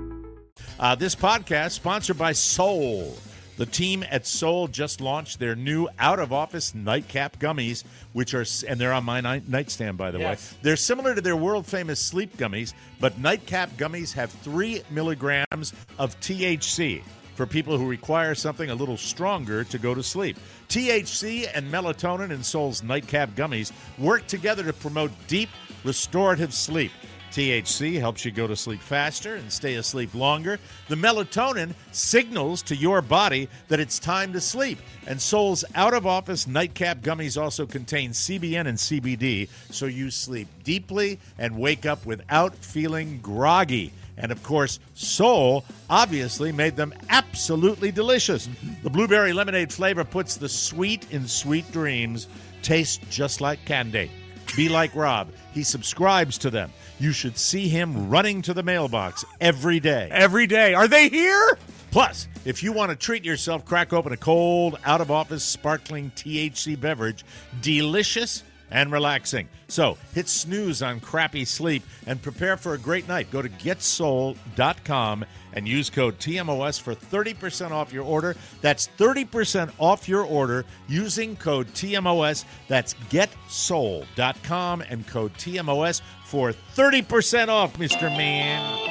Uh, this podcast sponsored by Soul. The team at Soul just launched their new out-of-office nightcap gummies, which are, and they're on my night, nightstand, by the Yes. way. They're similar to their world-famous sleep gummies, but nightcap gummies have three milligrams of T H C for people who require something a little stronger to go to sleep. T H C and melatonin in Soul's nightcap gummies work together to promote deep, restorative sleep. T H C helps you go to sleep faster and stay asleep longer. The melatonin signals to your body that it's time to sleep. And Soul's out-of-office nightcap gummies also contain C B N and C B D, so you sleep deeply and wake up without feeling groggy. And, of course, Soul obviously made them absolutely delicious. The blueberry lemonade flavor puts the sweet in sweet dreams. Taste just like candy. Be like Rob. He subscribes to them. You should see him running to the mailbox every day. Every day. Are they here? Plus, if you want to treat yourself, crack open a cold, out-of-office, sparkling T H C beverage, delicious and relaxing. So, hit snooze on crappy sleep and prepare for a great night. Go to get soul dot com and use code T M O S for thirty percent off your order. That's thirty percent off your order using code T M O S. That's get soul dot com and code T M O S for thirty percent off, Mister Man.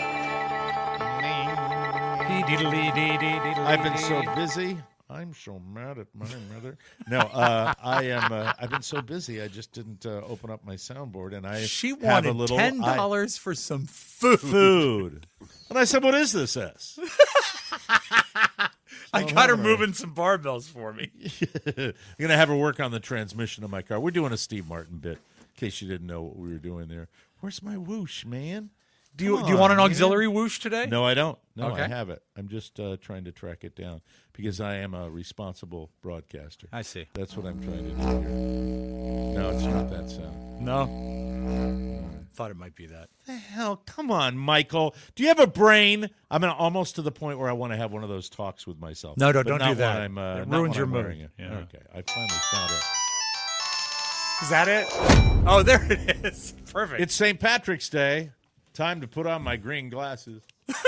I've been so busy. I'm so mad at my mother. No, uh, I am. Uh, I've been so busy. I just didn't uh, open up my soundboard, and I She have wanted a little ten dollars for some food. food. And I said, "What is this?" S? I got her moving some barbells for me. I'm gonna have her work on the transmission of my car. We're doing a Steve Martin bit, in case you didn't know what we were doing there. Where's my whoosh, man? Do you Come do you want an on, man. auxiliary whoosh today? No, I don't. No, Okay. I have it. I'm just uh, trying to track it down because I am a responsible broadcaster. I see. That's what I'm trying to do here. No, it's not that sound. No. Thought it might be that. The hell? Come on, Michael. Do you have a brain? I'm almost to the point where I want to have one of those talks with myself. No, no, But don't not do that. When I'm, uh, It not ruins when your I'm mood. wearing it. Yeah. Okay, I finally found it. Is that it? Oh, there it is. Perfect. It's Saint Patrick's Day. Time to put on my green glasses.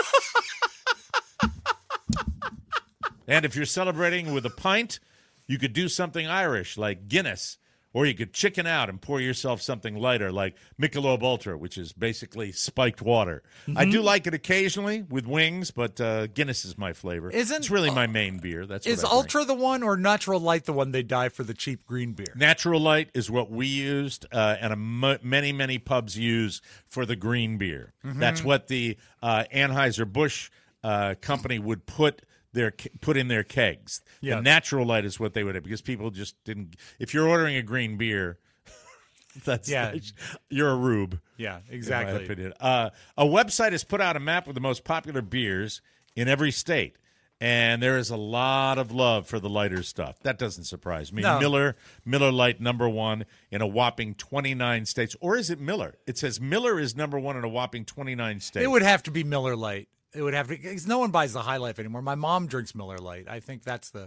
And if you're celebrating with a pint, you could do something Irish like Guinness, or you could chicken out and pour yourself something lighter like Michelob Ultra, which is basically spiked water. Mm-hmm. I do like it occasionally with wings, but uh, Guinness is my flavor. Isn't- it's really my main beer. That's what Is I drink. Ultra the one or Natural Light the one they die for the cheap green beer? Natural Light is what we used, uh, and a m- many, many pubs use for the green beer. Mm-hmm. That's what the uh, Anheuser-Busch uh, company would put their put in their kegs. Yeah. The Natural Light is what they would have, because people just didn't. If you're ordering a green beer, that's Yeah. you're a rube. Yeah, In my exactly. opinion. Uh, a website has put out a map of the most popular beers in every state. And there is a lot of love for the lighter stuff. That doesn't surprise me. No. Miller, Miller Lite, number one in a whopping twenty-nine states. Or is it Miller? It says Miller is number one in a whopping twenty-nine states. It would have to be Miller Lite. It would have to, because no one buys the High Life anymore. My mom drinks Miller Lite. I think that's the,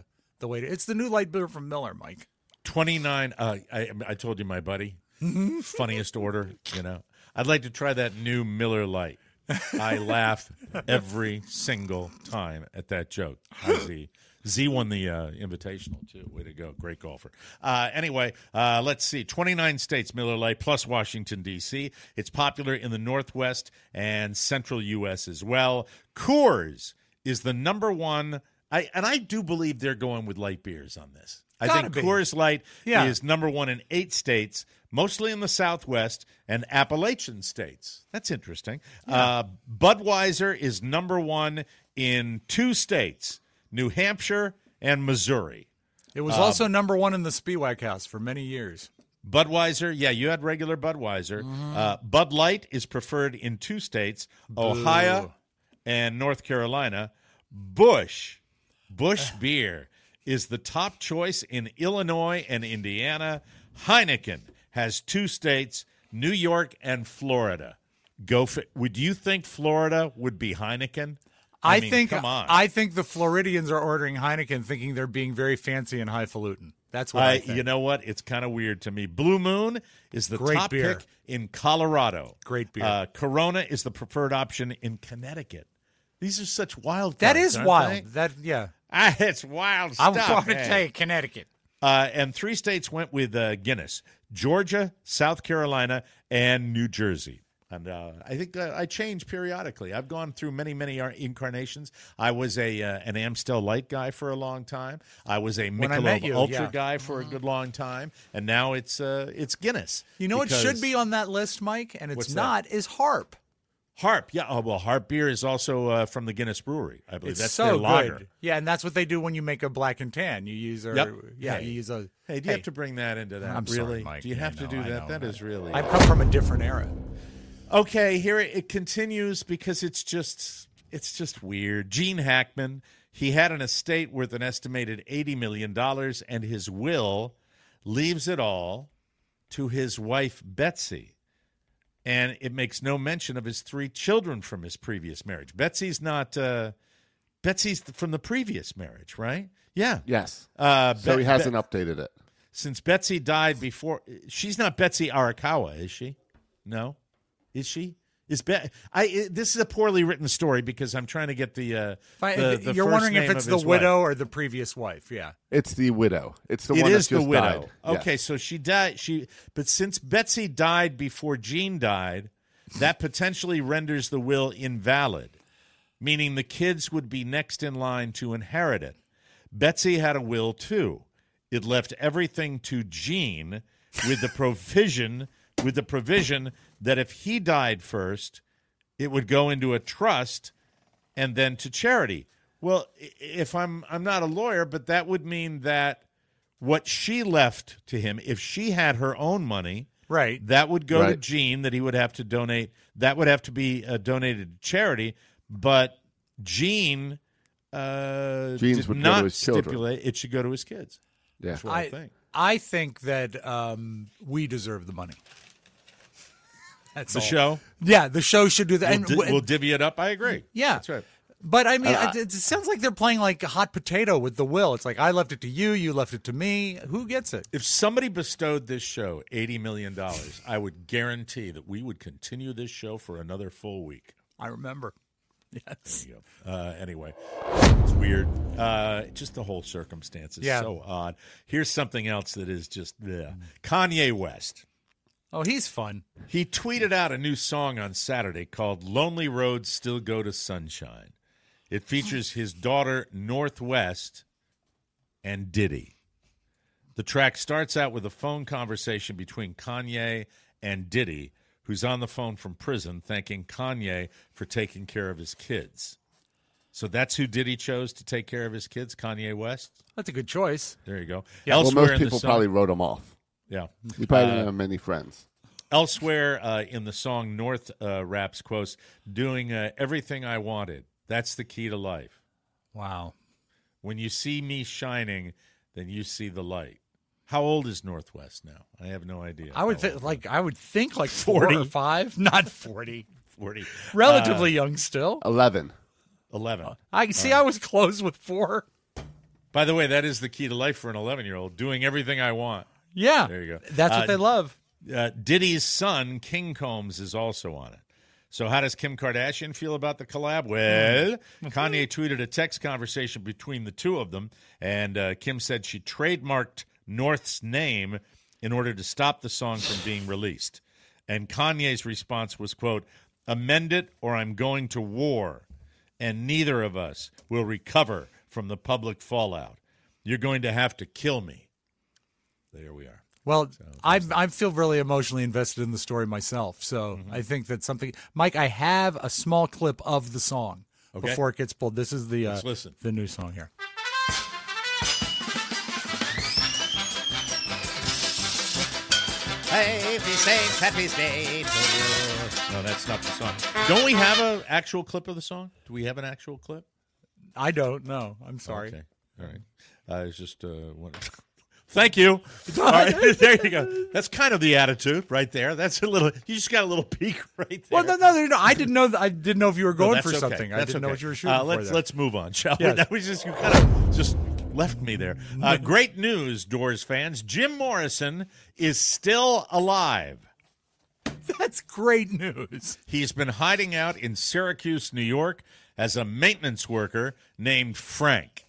the way to. It's the new light beer from Miller, Mike. twenty-nine. Uh, I I told you my buddy. Funniest order, you know. I'd like to try that new Miller Lite. I laugh every single time at that joke. Hi, Z. Z won the uh, invitational, too. Way to go. Great golfer. Uh, anyway, uh, let's see. twenty-nine states, Miller Lite, plus Washington, D C. It's popular in the Northwest and central U S as well. Coors is the number one. I, and I do believe they're going with light beers on this. I Gotta think be. Coors Light Yeah. is number one in eight states, mostly in the Southwest and Appalachian states. That's interesting. Uh, Budweiser is number one in two states, New Hampshire and Missouri. It was also number one in the Spiewak House for many years. Budweiser, yeah, you had regular Budweiser. Uh, Bud Light is preferred in two states, Ohio and North Carolina. Busch, Busch Beer is the top choice in Illinois and Indiana. Heineken has two states, New York and Florida. Go for, would you think Florida would be Heineken? I, I mean, think come on. I think the Floridians are ordering Heineken thinking they're being very fancy and highfalutin. That's what I, I, think. you know what? It's kind of weird to me. Blue Moon is the Great top beer. pick in Colorado. Great beer. Uh, Corona is the preferred option in Connecticut. These are such wild That cards, is aren't wild. they? That yeah. Ah, it's wild I stuff. was going to hey. tell you Connecticut. Uh, and three states went with uh, Guinness: Georgia, South Carolina, and New Jersey. And uh, I think uh, I change periodically. I've gone through many, many ar- incarnations. I was a uh, an Amstel Light guy for a long time. I was a When I met Michelob you, Ultra yeah. guy for a good long time, and now it's uh, it's Guinness. You know what because should be on that list, Mike, and it's What's that? not, is Harp. Harp. Yeah, oh, well, Harp beer is also uh, from the Guinness Brewery. I believe It's that's so their good. lager. Yeah, and that's what they do when you make a black and tan. You use a Yep. yeah, Hey. you use a Hey, do you have to bring that into that? I'm really? sorry, Mike. Do you have I to know, do I that? know, That I is know. really. I've come from a different era. Okay, here it, it continues because it's just it's just weird. Gene Hackman, he had an estate worth an estimated eighty million dollars, and his will leaves it all to his wife, Betsy. And it makes no mention of his three children from his previous marriage. Betsy's not uh, – Betsy's from the previous marriage, right? Yeah. Yes. Uh, So Be- he hasn't Be- updated it. Since Betsy died before – she's not Betsy Arakawa, is she? No? Is she? Is Be- I? I- This is a poorly written story because I'm trying to get the. Uh, Fine, the, if- the You're first wondering if name it's of the his widow wife. or the previous wife. Yeah. It's the widow. It's the It one is that the just widow. died. Yes. Okay, so she died. She, but since Betsy died before Jean died, that potentially renders the will invalid, meaning the kids would be next in line to inherit it. Betsy had a will too. It left everything to Jean, with the provision with the provision that if he died first, it would go into a trust and then to charity. Well, i- if I'm I'm not a lawyer, but that would mean that what she left to him, if she had her own money, Right. that would go to Right. Gene, that he would have to donate. That would have to be uh, donated to charity. But Gene uh, Gene's did would go to not his children. stipulate it should go to his kids. Yeah. That's what I, I think. I think that um, we deserve the money. That's The all. show, Yeah, the show should do that. we'll, And di- w- we'll divvy it up. I agree. yeah, That's right. But I mean, Uh, it, it sounds like they're playing like a hot potato with the will. It's like I left it to you, you left it to me. Who gets it? If somebody bestowed this show eighty million dollars, I would guarantee that we would continue this show for another full week. I remember. Yes. There you go. Uh, anyway, it's weird. Uh, just the whole circumstance is Yeah. so odd. Here's something else that is just bleh. Kanye West. Oh, he's fun. He tweeted out a new song on Saturday called Lonely Roads Still Go to Sunshine. It features his daughter, Northwest, and Diddy. The track starts out with a phone conversation between Kanye and Diddy, who's on the phone from prison, thanking Kanye for taking care of his kids. So that's who Diddy chose to take care of his kids, Kanye West. That's a good choice. There you go. Well, Elsewhere most in the people song- probably wrote him off. Yeah. He probably Uh, didn't have many friends. Elsewhere uh, in the song, North uh, raps, quotes, doing uh, everything I wanted. That's the key to life. Wow. When you see me shining, then you see the light. How old is Northwest now? I have no idea. I would How think old. like I would think like four forty. or five, not forty. forty. Relatively Uh, young still. Eleven. eleven. I see. I was close with four. By the way, that is the key to life for an eleven-year-old, doing everything I want. Yeah. There you go. That's what Uh, they love. Uh, Diddy's son, King Combs, is also on it. So how does Kim Kardashian feel about the collab? Well, Kanye tweeted a text conversation between the two of them, and uh, Kim said she trademarked North's name in order to stop the song from being released. And Kanye's response was, quote, amend it or I'm going to war, and neither of us will recover from the public fallout. You're going to have to kill me. There we are. Well, I I feel really emotionally invested in the story myself, so Mm-hmm. I think that's something. Mike, I have a small clip of the song Okay. before it gets pulled. This is the uh, Let's listen. the new song here. Happy Saint Patrick's Day to you. No, that's not the song. Don't we have an actual clip of the song? Do we have an actual clip? I don't know. I'm sorry. Okay. All right. Uh, it's just uh, one. Thank you. All right. There you go. That's kind of the attitude right there. That's a little. You just got a little peek right there. Well, no, no, no, no. I didn't know. That, I didn't know if you were No, going that's for okay. something. I That's didn't know okay. what you were shooting uh, for. let's there. let's move on, shall we? Yes. That was just you kind of just left me there. Uh, great news, Doors fans. Jim Morrison is still alive. That's great news. He's been hiding out in Syracuse, New York, as a maintenance worker named Frank.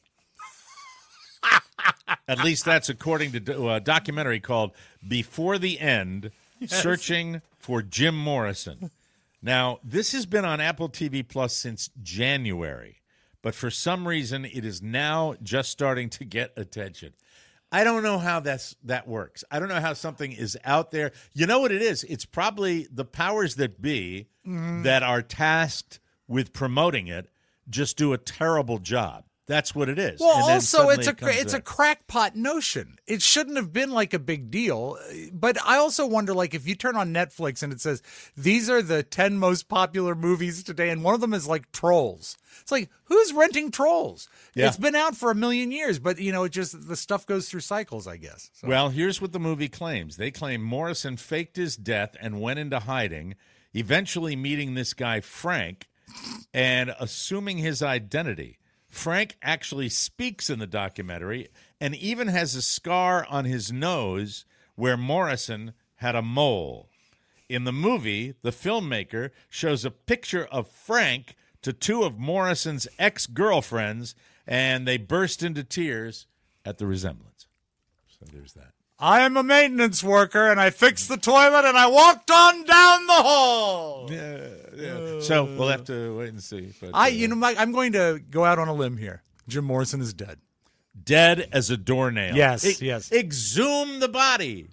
At least that's according to a documentary called Before the End, Yes. Searching for Jim Morrison. Now, this has been on Apple T V Plus since January, but for some reason it is now just starting to get attention. I don't know how that's that works. I don't know how something is out there. You know what it is? It's probably the powers that be that are tasked with promoting it just do a terrible job. That's what it is. Well, And then also suddenly it's a it comes it's a back. crackpot notion. It shouldn't have been like a big deal. But I also wonder, like, if you turn on Netflix and it says these are the ten most popular movies today, and one of them is like Trolls. It's like, who's renting Trolls? Yeah. It's been out for a million years, but you know, it just the stuff goes through cycles, I guess. So. Well, here's what the movie claims. They claim Morrison faked his death and went into hiding, eventually meeting this guy, Frank, and assuming his identity. Frank actually speaks in the documentary and even has a scar on his nose where Morrison had a mole. In the movie, the filmmaker shows a picture of Frank to two of Morrison's ex-girlfriends, and they burst into tears at the resemblance. So there's that. I am a maintenance worker, and I fixed the toilet, and I walked on down the hall. Yeah, yeah. So we'll have to wait and see. But, I, uh, you know, Mike, I'm going to go out on a limb here. Jim Morrison is dead. dead as a doornail. Yes, E- yes. Exhume the body.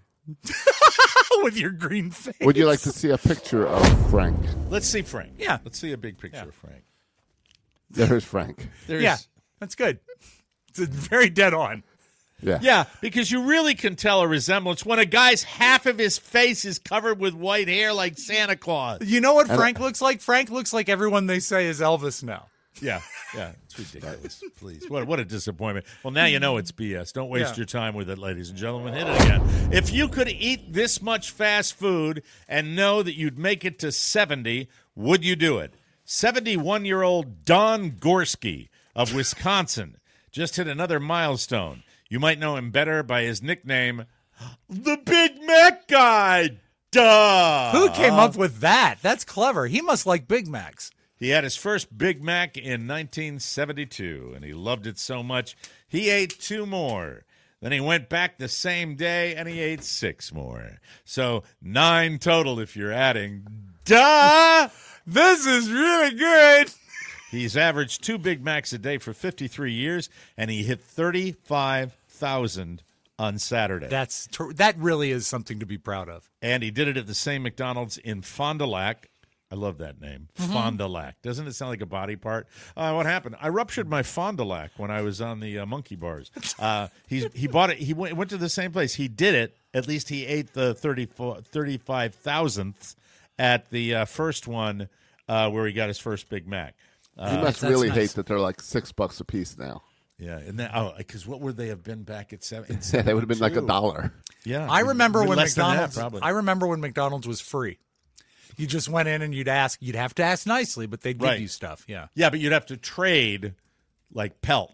With your green face. Would you like to see a picture of Frank? Let's see Frank. Yeah. Let's see a big picture Yeah. of Frank. There's Frank. There's, Yeah, that's good. It's very dead on. Yeah. Yeah, because you really can tell a resemblance when a guy's half of his face is covered with white hair like Santa Claus. You know what Frank looks like? Frank looks like everyone they say is Elvis now. Yeah, yeah, it's ridiculous. Please, what what a disappointment. Well, now you know it's B S. Don't waste Yeah. your time with it, ladies and gentlemen. Hit it again. If you could eat this much fast food and know that you'd make it to seventy, would you do it? seventy-one-year-old Don Gorski of Wisconsin just hit another milestone. You might know him better by his nickname, the Big Mac Guy. Duh. Who came up with that? That's clever. He must like Big Macs. He had his first Big Mac in nineteen seventy-two, and he loved it so much, he ate two more. Then he went back the same day, and he ate six more. So nine total if you're adding. Duh! This is really good. He's averaged two Big Macs a day for fifty-three years, and he hit thirty-five thousand on Saturday. That's tr- that really is something to be proud of. And he did it at the same McDonald's in Fond du Lac. I love that name, Mm-hmm. Fond du Lac. Doesn't it sound like a body part? Uh, what happened? I ruptured my Fond du Lac when I was on the uh, monkey bars. Uh, he he bought it. He went, went to the same place. He did it. At least he ate the thirty-five thousandth at the uh, first one uh, where he got his first Big Mac. You Uh, must that's really nice. hate that they're like six bucks a piece now. yeah, and then oh, because what would they have been back at seven? in Yeah, they would have been like a seventy-two? dollar. Yeah, I remember when less than that, McDonald's. probably. I remember when McDonald's was free. You just went in and you'd ask. You'd have to ask nicely, but they'd give Right. you stuff. Yeah. Yeah, but you'd have to trade like pelts.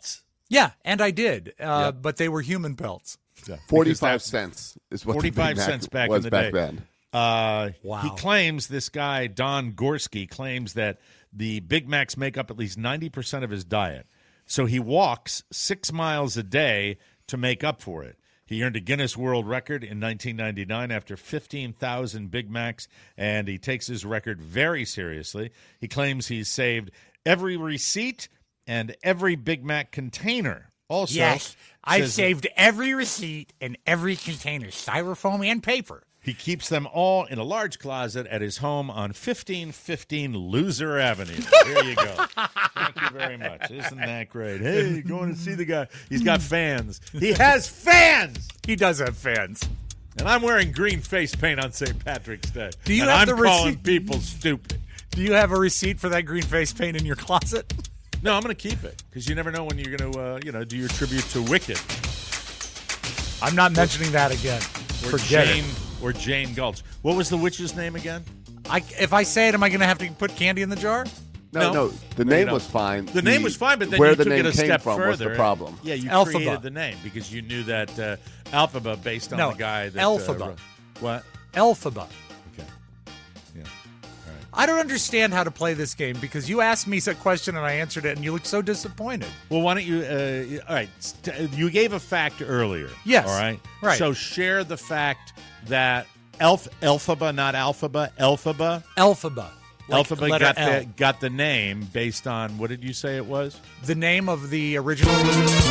Yeah, and I did, uh, Yeah. but they were human pelts. Yeah. Forty-five cents is what the Big forty-five Mac cents back was in the back day. then. Uh, Wow. He claims, this guy, Don Gorski, claims that the Big Macs make up at least ninety percent of his diet. So he walks six miles a day to make up for it. He earned a Guinness World Record in nineteen ninety-nine after fifteen thousand Big Macs, and he takes his record very seriously. He claims he's saved every receipt and every Big Mac container. Also, Yes, I've says- saved every receipt and every container, styrofoam and paper. He keeps them all in a large closet at his home on fifteen fifteen Loser Avenue. There you go. Thank you very much. Isn't that great? Hey, going to see the guy. He's got fans. He has fans! He does have fans. And I'm wearing green face paint on Saint Patrick's Day. Do you and have I'm the calling receipt? people stupid. Do you have a receipt for that green face paint in your closet? No, I'm going to keep it because you never know when you're going to, uh, you know, do your tribute to Wicked I'm not mentioning that again. or Forget Jane it. or Jane Gulch. What was the witch's name again? I, if I say it, am I going to have to put candy in the jar? No, No. no, the No, you name don't. was fine. The name was fine, but then where you the took name it a came step from further. was the problem. Yeah, you Elphaba. created the name because you knew that uh, Alphaba based on No, the guy that Elphaba. Uh, what? Elphaba. Okay. Yeah. I don't understand how to play this game because you asked me a question and I answered it, and you look so disappointed. Well, why don't you? Uh, all right. st- You gave a fact earlier. Yes. All right. Right. So share the fact that Elf Elphaba, not Alphaba, Elphaba, Elphaba. Like Elphaba letter got L. the got the name based on what did you say it was? The name of the original. The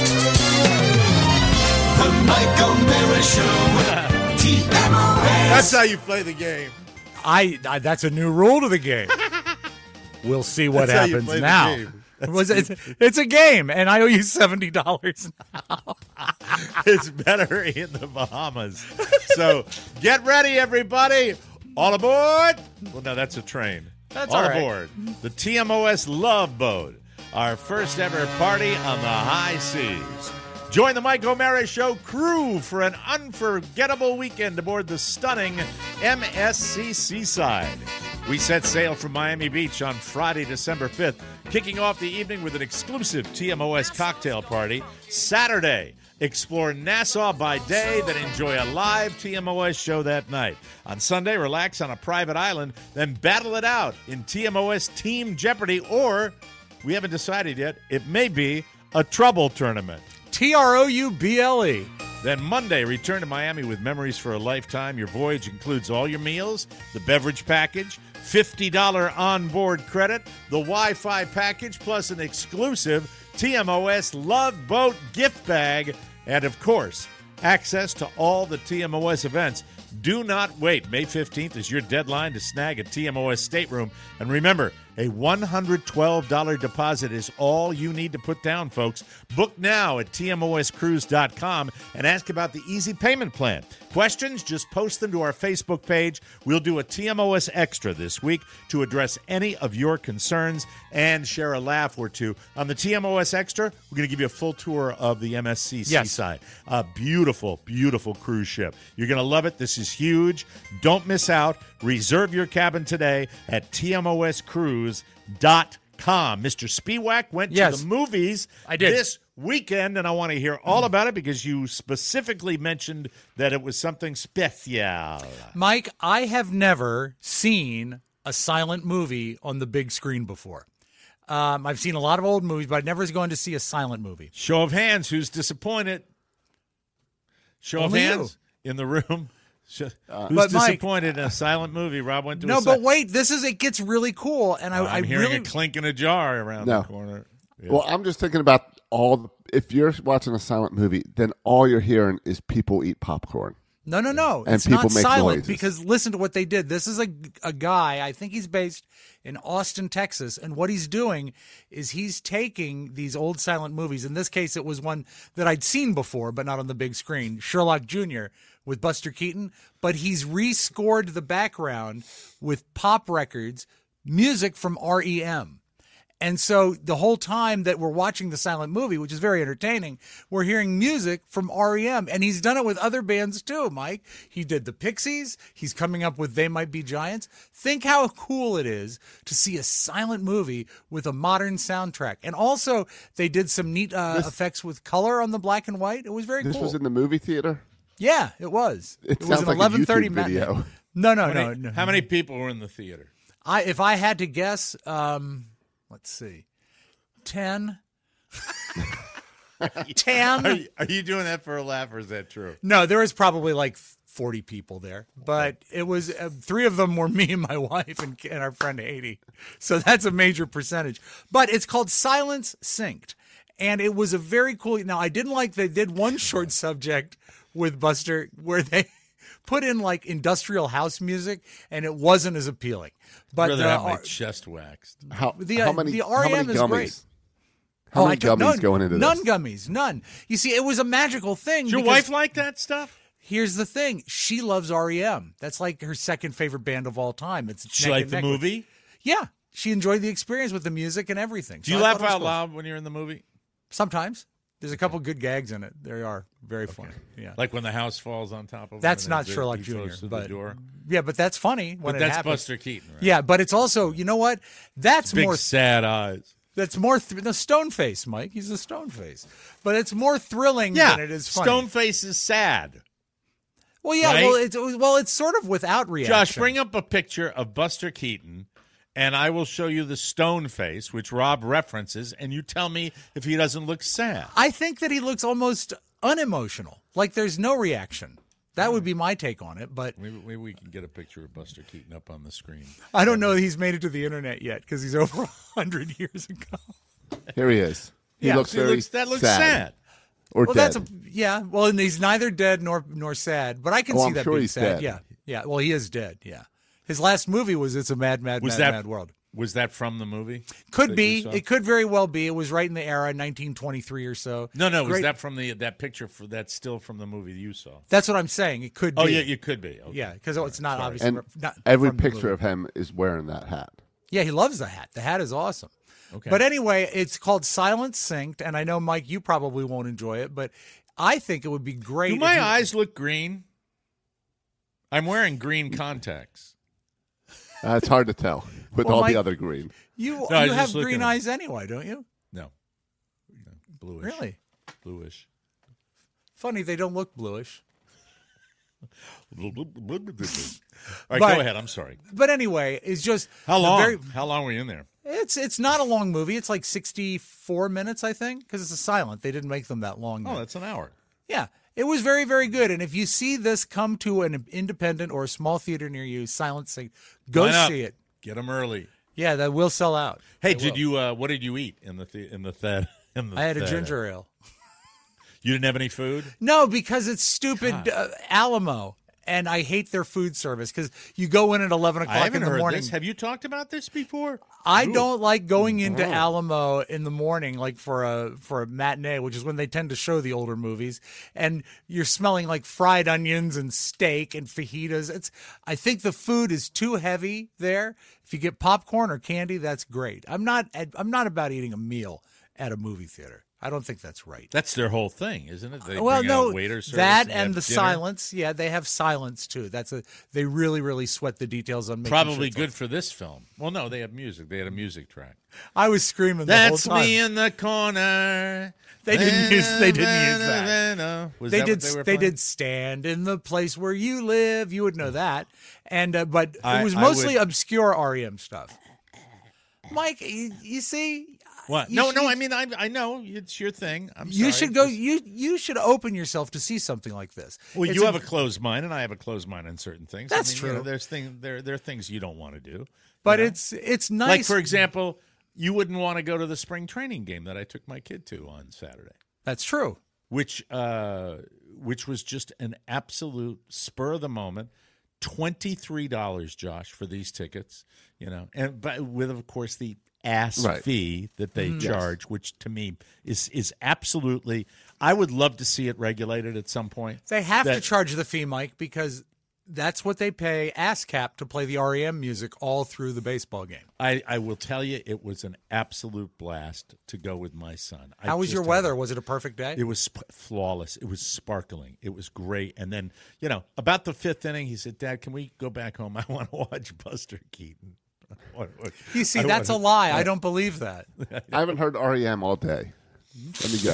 Mike O'Mara Show. T M O S. That's how you play the game. I, I that's a new rule to the game. We'll see what That's how you happens play the now. game. Was it, it's a game, and I owe you seventy dollars now. It's better in the Bahamas. So get ready, everybody. All aboard. Well, no, that's a train. That's all all right. aboard. The T M O S Love Boat, our first ever party on the high seas. Join the Mike O'Mara Show crew for an unforgettable weekend aboard the stunning M S C Seaside. We set sail from Miami Beach on Friday, December fifth, kicking off the evening with an exclusive T M O S cocktail party. Saturday, explore Nassau by day, then enjoy a live T M O S show that night. On Sunday, relax on a private island, then battle it out in T M O S Team Jeopardy, or, we haven't decided yet, it may be a trouble tournament. T R O U B L E. Then Monday, return to Miami with memories for a lifetime. Your voyage includes all your meals, the beverage package, fifty dollars onboard credit, the Wi-Fi package, plus an exclusive T M O S Love Boat gift bag, and of course, access to all the T M O S events. Do not wait. May fifteenth is your deadline to snag a T M O S stateroom. And remember, a one hundred twelve dollars deposit is all you need to put down, folks. Book now at T M O S cruise dot com and ask about the easy payment plan. Questions? Just post them to our Facebook page. We'll do a T M O S Extra this week to address any of your concerns and share a laugh or two. On the T M O S Extra, we're going to give you a full tour of the M S C Yes. Seaside. A beautiful, beautiful cruise ship. You're going to love it. This is huge. Don't miss out. Reserve your cabin today at T M O S cruise dot com. Mister Spiewak went Yes. to the movies I did. this weekend, and I want to hear all about it because you specifically mentioned that it was something special. Mike, I have never seen a silent movie on the big screen before. Um, I've seen a lot of old movies, but I never was going to see a silent movie. Show of hands, who's disappointed? Show Only of you. hands in the room. Sh- who's But, Mike- disappointed in a silent movie? Rob went to No, a but si- wait, this is it gets really cool, and I, I'm I hearing really a clink in a jar around No. the corner. Yeah. Well, I'm just thinking about all. The, if you're watching a silent movie, then all you're hearing is people eat popcorn. No, no, no. And it's people not make silent noises. because listen to what they did. This is a, a guy, I think he's based in Austin, Texas. And what he's doing is he's taking these old silent movies. In this case, it was one that I'd seen before, but not on the big screen, Sherlock Junior with Buster Keaton. But he's rescored the background with pop records, music from R E M. And so the whole time that we're watching the silent movie, which is very entertaining, we're hearing music from R E M. And he's done it with other bands too, Mike. He did the Pixies. He's coming up with They Might Be Giants. Think how cool it is to see a silent movie with a modern soundtrack. And also, they did some neat uh, This- effects with color on the black and white. It was very This cool. was in the movie theater? Yeah, it was. It was sounds an like a eleven thirty YouTube matinee. video. No, no, How no, many, no. how many people were in the theater? I if I had to guess, um, let's see, ten. ten. Are you, are you doing that for a laugh, or is that true? No, there was probably like forty people there, but it was uh, three of them were me and my wife and, and our friend Haiti. So that's a major percentage. But it's called Silence Synced, and it was a very cool. Now I didn't like they did one short subject with Buster where they put in like industrial house music, and it wasn't as appealing. But I'd rather uh, have my R- chest waxed. How, The, how uh, many, the how R E many M is gummies? great. How Oh, many I took gummies none, going into none this? gummies, none. You see, it was a magical thing. Does your because wife like that stuff? Here's the thing: she loves R E M. That's like her second favorite band of all time. It's She neck liked and the neck with- movie? Yeah, she enjoyed the experience with the music and everything. Do So you I laugh thought it was out cool. loud when you're in the movie? Sometimes. There's a couple good gags in it. They are very funny. Yeah, Like when the house falls on top of him? that's and not then Sherlock he Junior goes through But the door? yeah, but that's funny when But it that's happens. Buster Keaton, right? Yeah, but it's also, you know what? That's Big more. sad eyes. That's more th- the stone face, Mike. He's a stone face, but it's more thrilling Yeah, than it is funny. Stoneface is sad. Well, yeah. right? Well, it's well, it's sort of without reaction. Josh, bring up a picture of Buster Keaton, and I will show you the stone face, which Rob references, and you tell me if he doesn't look sad. I think that he looks almost unemotional, like there's no reaction. That would be my take on it, but Maybe, maybe we can get a picture of Buster Keaton up on the screen. I don't know that he's made it to the internet yet because he's over a hundred years ago. Here he is. He Yeah. looks He very looks, that looks sad. sad. Or Well, dead. that's a yeah. Well, and he's neither dead nor nor sad, but I can Oh, see I'm that sure being he's sad. dead. Yeah, yeah. Well, he is dead. Yeah, his last movie was "It's a Mad, Mad, Was Mad, that Mad World." Was that from the movie? Could that be. you saw? It could very well be. It was right in the era, nineteen twenty-three or so. No, no. Was Great- that from the that picture? For that's still from the movie you saw. That's what I'm saying. It could be. Oh yeah, you could be. Okay. Yeah, because it's not Sorry. obviously and rep- not every from the picture movie. of him is wearing that hat. Yeah, he loves the hat. The hat is awesome. Okay. But anyway, it's called Silence Synced, and I know, Mike, you probably won't enjoy it, but I think it would be great. Do if my you- eyes look green? I'm wearing green contacts. Uh, it's hard to tell with Well, all Mike- the other green. You, No, I you was have just looking green at- eyes anyway, don't you? No, No, bluish. Really? Bluish. Funny, they don't look bluish. All right, But- go ahead. I'm sorry. But anyway, it's just How the long? very- How long were you in there? it's it's not a long movie. It's like sixty-four minutes, I think, because it's a silent. They didn't make them that long. Oh, yet. that's an hour. Yeah, it was very, very good. And if you see this come to an independent or a small theater near you, Silent Sync, go Line up. see it. Get them early. Yeah, that will sell out. Hey, It did will. you? Uh, what did you eat in the th- in the th- in the? I had a theater? ginger ale. You didn't have any food. No, because it's stupid uh, Alamo, and I hate their food service because you go in at eleven I o'clock haven't in the heard morning. this. Have you talked about this before? I Ooh. don't like going into Alamo in the morning, like for a for a matinee, which is when they tend to show the older movies, and you're smelling like fried onions and steak and fajitas. It's I think the food is too heavy there. If you get popcorn or candy, that's great. I'm not I'm not about eating a meal at a movie theater. I don't think that's right. That's their whole thing, isn't it? They well, bring no, out waiter service that they and have the dinner. silence. Yeah, they have silence too. That's a they really really sweat the details on making Probably sure it's good like- for this film. Well, no, they have music. They had a music track. I was screaming the That's whole time. me in the corner. They didn't use- they didn't use that. Was they that did. what they were They, playing? did stand in the place where you live. You would know that, and uh, but I- it was I mostly would- obscure R E M stuff. Mike, you, you see, What? you No, should- no. I mean, I I know it's your thing. I'm you sorry. should go. Just- You you should open yourself to see something like this. Well, It's you have a closed mind, and I have a closed mind on certain things. That's I mean, you know, true. there's thing there there are things you don't want to do, but you know? it's it's nice. like for example, you wouldn't want to go to the spring training game that I took my kid to on Saturday, that's true. which uh, which was just an absolute spur of the moment. Twenty-three dollars, Josh, for these tickets. You know, and but with of course the ass Right. fee that they Mm-hmm. charge, which to me is is absolutely. I would love to see it regulated at some point. They have to That- charge the fee, Mike, because that's what they pay ASCAP to play the R E M music all through the baseball game. I, I will tell you, it was an absolute blast to go with my son. I How was just your had- weather? Was it a perfect day? It was sp- flawless. It was sparkling. It was great. And then, you know, about the fifth inning, he said, Dad, can we go back home? I want to watch Buster Keaton. You see, I don't that's a wanna- lie. I don't believe that. I haven't heard R E M all day. Let me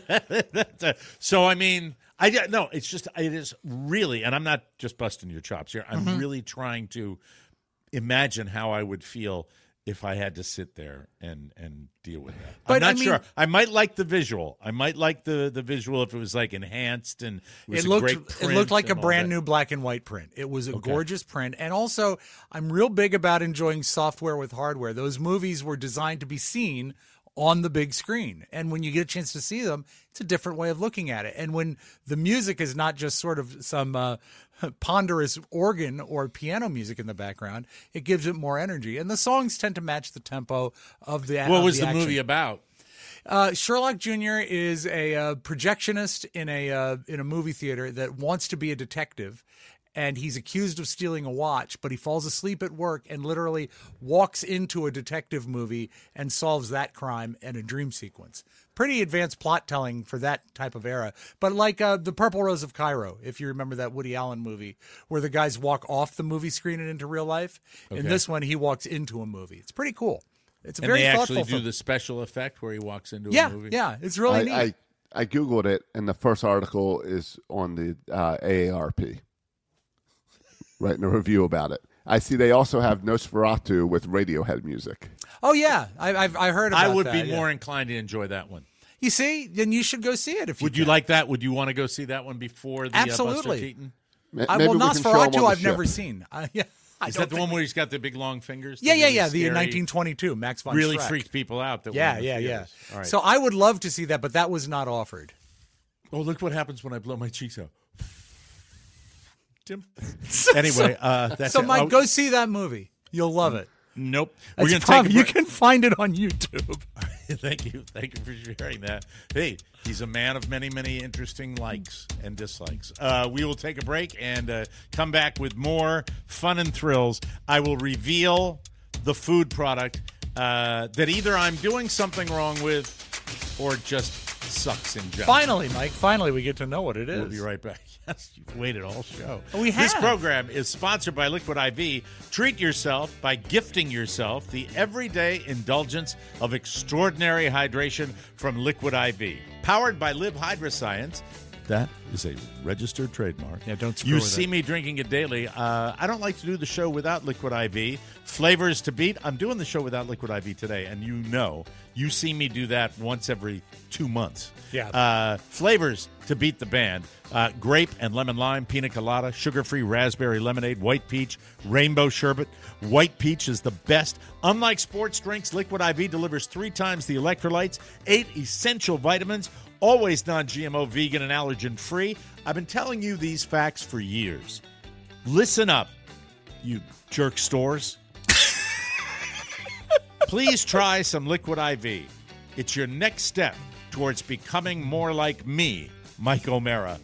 go. So, I mean, I no, it's just, it is really, and I'm not just busting your chops here. I'm Mhm. really trying to imagine how I would feel if I had to sit there and, and deal with that. But, I'm not I mean- sure. I might like the visual. I might like the, the visual if it was like enhanced and it was It a looked great it print looked like a and all brand that. new black and white print. It was a Okay. gorgeous print. And also, I'm real big about enjoying software with hardware. Those movies were designed to be seen on the big screen. And when you get a chance to see them, it's a different way of looking at it. And when the music is not just sort of some uh, ponderous organ or piano music in the background, it gives it more energy. And the songs tend to match the tempo of the What of was the, action. movie about? Uh, Sherlock Junior is a uh, projectionist in a uh, in a movie theater that wants to be a detective, and he's accused of stealing a watch, but he falls asleep at work and literally walks into a detective movie and solves that crime in a dream sequence. Pretty advanced plot telling for that type of era, but like uh, The Purple Rose of Cairo, if you remember that Woody Allen movie where the guys walk off the movie screen and into real life. In Okay. this one, he walks into a movie. It's pretty cool. It's a And very they thoughtful actually do film. the special effect where he walks into Yeah, a movie? yeah, it's really I, neat. I, I Googled it, and the first article is on the uh, A A R P, writing a review about it. I see they also have Nosferatu with Radiohead music. Oh yeah, I, I've I heard about I would that, be yeah. more inclined to enjoy that one. You see, then you should go see it. If you Would you can. like that? Would you want to go see that one before the uh, Buster Absolutely. Keaton? Ma- I, maybe well, we can show 'em on Nosferatu, the I've ship. never seen. I, yeah, I Is don't that the think one we- where he's got the big long fingers? Yeah, The yeah, really yeah. The scary- nineteen twenty-two Max von really Schreck. freaked people out. That Yeah, were in the yeah, yeah. theaters. All right. So I would love to see that, but that was not offered. oh, look what happens when I blow my cheeks out. Tim. So- Anyway, uh, that's so it. Mike, Oh, go see that movie. You'll love it. Nope. That's We're gonna prob- take a you break. can find it on YouTube. Thank you. Thank you for sharing that. Hey, he's a man of many, many interesting likes and dislikes. Uh, we will take a break and uh, come back with more fun and thrills. I will reveal the food product uh, that either I'm doing something wrong with or just sucks in general. Finally, Mike. Finally, we get to know what it is. We'll be right back. Yes, you've waited all show. We This have. program is sponsored by Liquid I V. Treat yourself by gifting yourself the everyday indulgence of extraordinary hydration from Liquid I V. Powered by Live Hydroscience. That is a registered trademark. Yeah, don't screw You with see it. me drinking it daily. Uh, I don't like to do the show without Liquid I V. Flavors to beat. I'm doing the show without Liquid I V today, and you know, you see me do that once every two months. Yeah. Uh, flavors to beat the band. Uh, grape and lemon lime, pina colada, sugar-free raspberry lemonade, white peach, rainbow sherbet. White peach is the best. Unlike sports drinks, Liquid I V delivers three times the electrolytes, eight essential vitamins, always non-G M O, vegan, and allergen-free. I've been telling you these facts for years. Listen up, you jerk stores. Please try some Liquid I V. It's your next step towards becoming more like me, Mike O'Mara.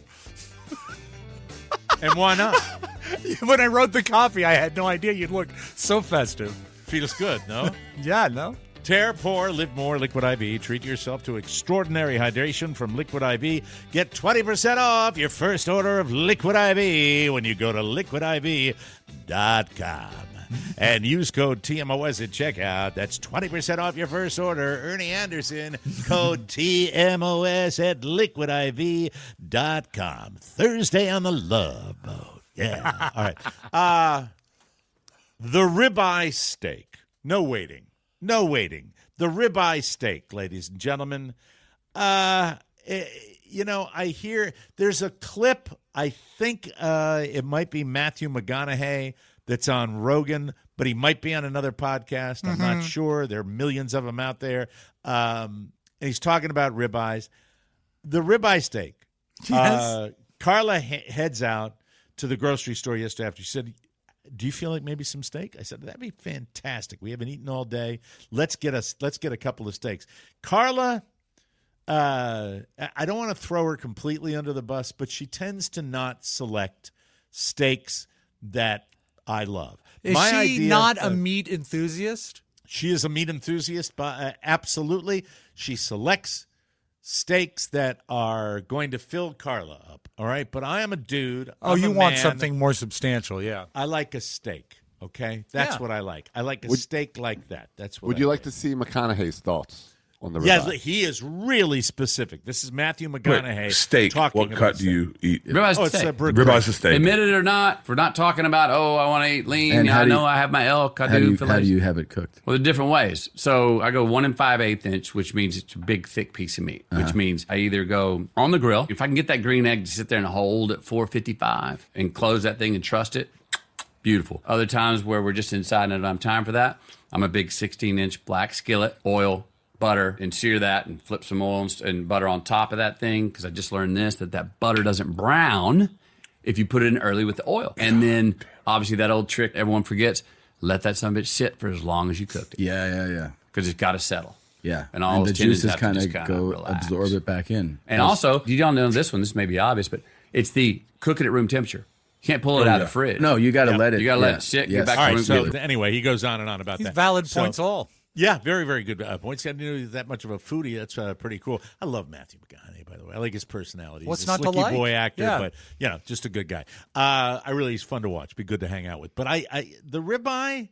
And why not? When I wrote the copy, I had no idea you'd look so festive. Feels good, no? Yeah, no? Tear, pour, live more, Liquid I V. Treat yourself to extraordinary hydration from Liquid I V. Get twenty percent off your first order of Liquid I V when you go to liquid I V dot com. And use code T M O S at checkout. That's twenty percent off your first order. Ernie Anderson, code T M O S at liquid I V dot com. Thursday on the Love Boat. Yeah. All right. Uh, the ribeye steak. No waiting. No waiting. The ribeye steak, ladies and gentlemen. Uh, eh, you know, I hear there's a clip. I think uh, it might be Matthew McConaughey that's on Rogan, but he might be on another podcast. I'm not sure. There are millions of them out there. Um, and he's talking about ribeyes. The ribeye steak. Yes. Uh, Carla he- heads out to the grocery store yesterday after. She said, do you feel like maybe some steak? I said, that'd be fantastic. We haven't eaten all day. Let's get us. Let's get a couple of steaks. Carla, uh, I don't want to throw her completely under the bus, but she tends to not select steaks that I love. Is My she idea, not uh, a meat enthusiast? She is a meat enthusiast, but uh, absolutely. She selects steaks that are going to fill Carla up, all right? But I am a dude. Oh, I'm you a want man. something more substantial, yeah. I like a steak, okay? That's Yeah. what I like. I like a Would- steak like that. That's what Would I you like think. to see McConaughey's thoughts on the Yes, ribeye? he is really specific. This is Matthew McConaughey. Wait, steak. Talking What about cut do steak. you eat? Ribeye's Oh, it's steak. a brick. Ribeye's a steak. Admit it or not, if we're not talking about, oh, I want to eat lean. And yeah, how I do know you- I have my elk. I How do you, fillets. how do you have it cooked? Well, there are different ways. So I go one and five eighth inch, which means it's a big, thick piece of meat. Uh-huh. Which means I either go on the grill. If I can get that green egg to sit there and hold at four fifty-five and close that thing and trust it, beautiful. Other times where we're just inside and I don't have time for that, I'm a big sixteen inch black skillet, oil, butter, and sear that and flip some oil and, and butter on top of that thing, because I just learned this, that that butter doesn't brown if you put it in early with the oil. And then, obviously, that old trick everyone forgets, let that son of a bitch sit for as long as you cooked it. Yeah, yeah, yeah. Because it's got to settle. Yeah. And all the those tendons juices have to kind just of kinda go relax. absorb it back in. And also, you don't know this one, this may be obvious, but it's the cook it at room temperature. You can't pull it Oh, out yeah. of the fridge. No, you got to let it. You got to let yeah. it sit, Yes. get back All to right, room so temperature. anyway, he goes on and on about He's that. valid So- points all. Yeah, very, very good uh, points. I didn't know he was that much of a foodie. That's uh, pretty cool. I love Matthew McConaughey, by the way. I like his personality. What's He's a not to slicky like? boy actor, Yeah. but you know, just a good guy. Uh, I really, he's fun to watch. Be good to hang out with. But I, I the ribeye, I,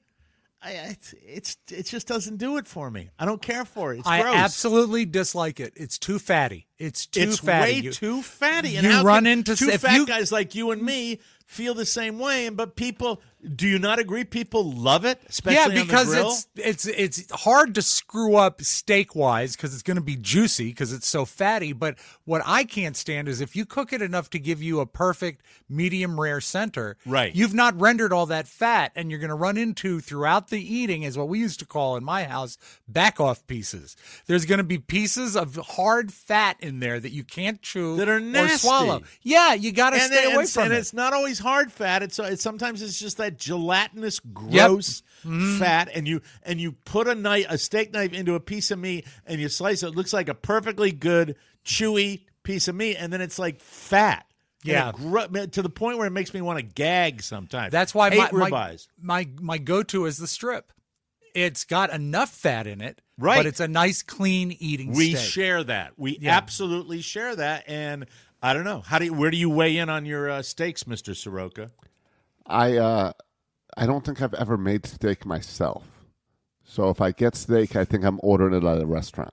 I, it's it just doesn't do it for me. I don't care for it. It's I gross. absolutely dislike it. It's too fatty. It's too it's fatty. way You- too fatty. And you how run can into- two if fat you- guys like you and me feel the same way. And but people, do you not agree? People love it, especially yeah, on the because grill? it's it's it's hard to screw up steak wise because it's going to be juicy because it's so fatty. But what I can't stand is if you cook it enough to give you a perfect medium rare center, Right. You've not rendered all that fat, and you're going to run into throughout the eating is what we used to call in my house back off pieces. There's going to be pieces of hard fat in there that you can't chew That are or nasty. swallow. Yeah, you got to and, stay and, away from and it. it's not always hard fat. It's, it's sometimes it's just that gelatinous, gross Mm-hmm. fat, and you and you put a knife, a steak knife, into a piece of meat, and you slice it. It looks like a perfectly good, chewy piece of meat, and then it's like fat. And Yeah. it gro- to the point where it makes me want to gag sometimes. That's why Hate my, my, ribeyes. my my go-to is the strip. It's got enough fat in it, Right. but it's a nice, clean eating We steak. share that. We Yeah. absolutely share that. And I don't know. How do you, where do you weigh in on your uh, steaks, Mister Soroka? I uh, I don't think I've ever made steak myself. So if I get steak, I think I'm ordering it at a restaurant.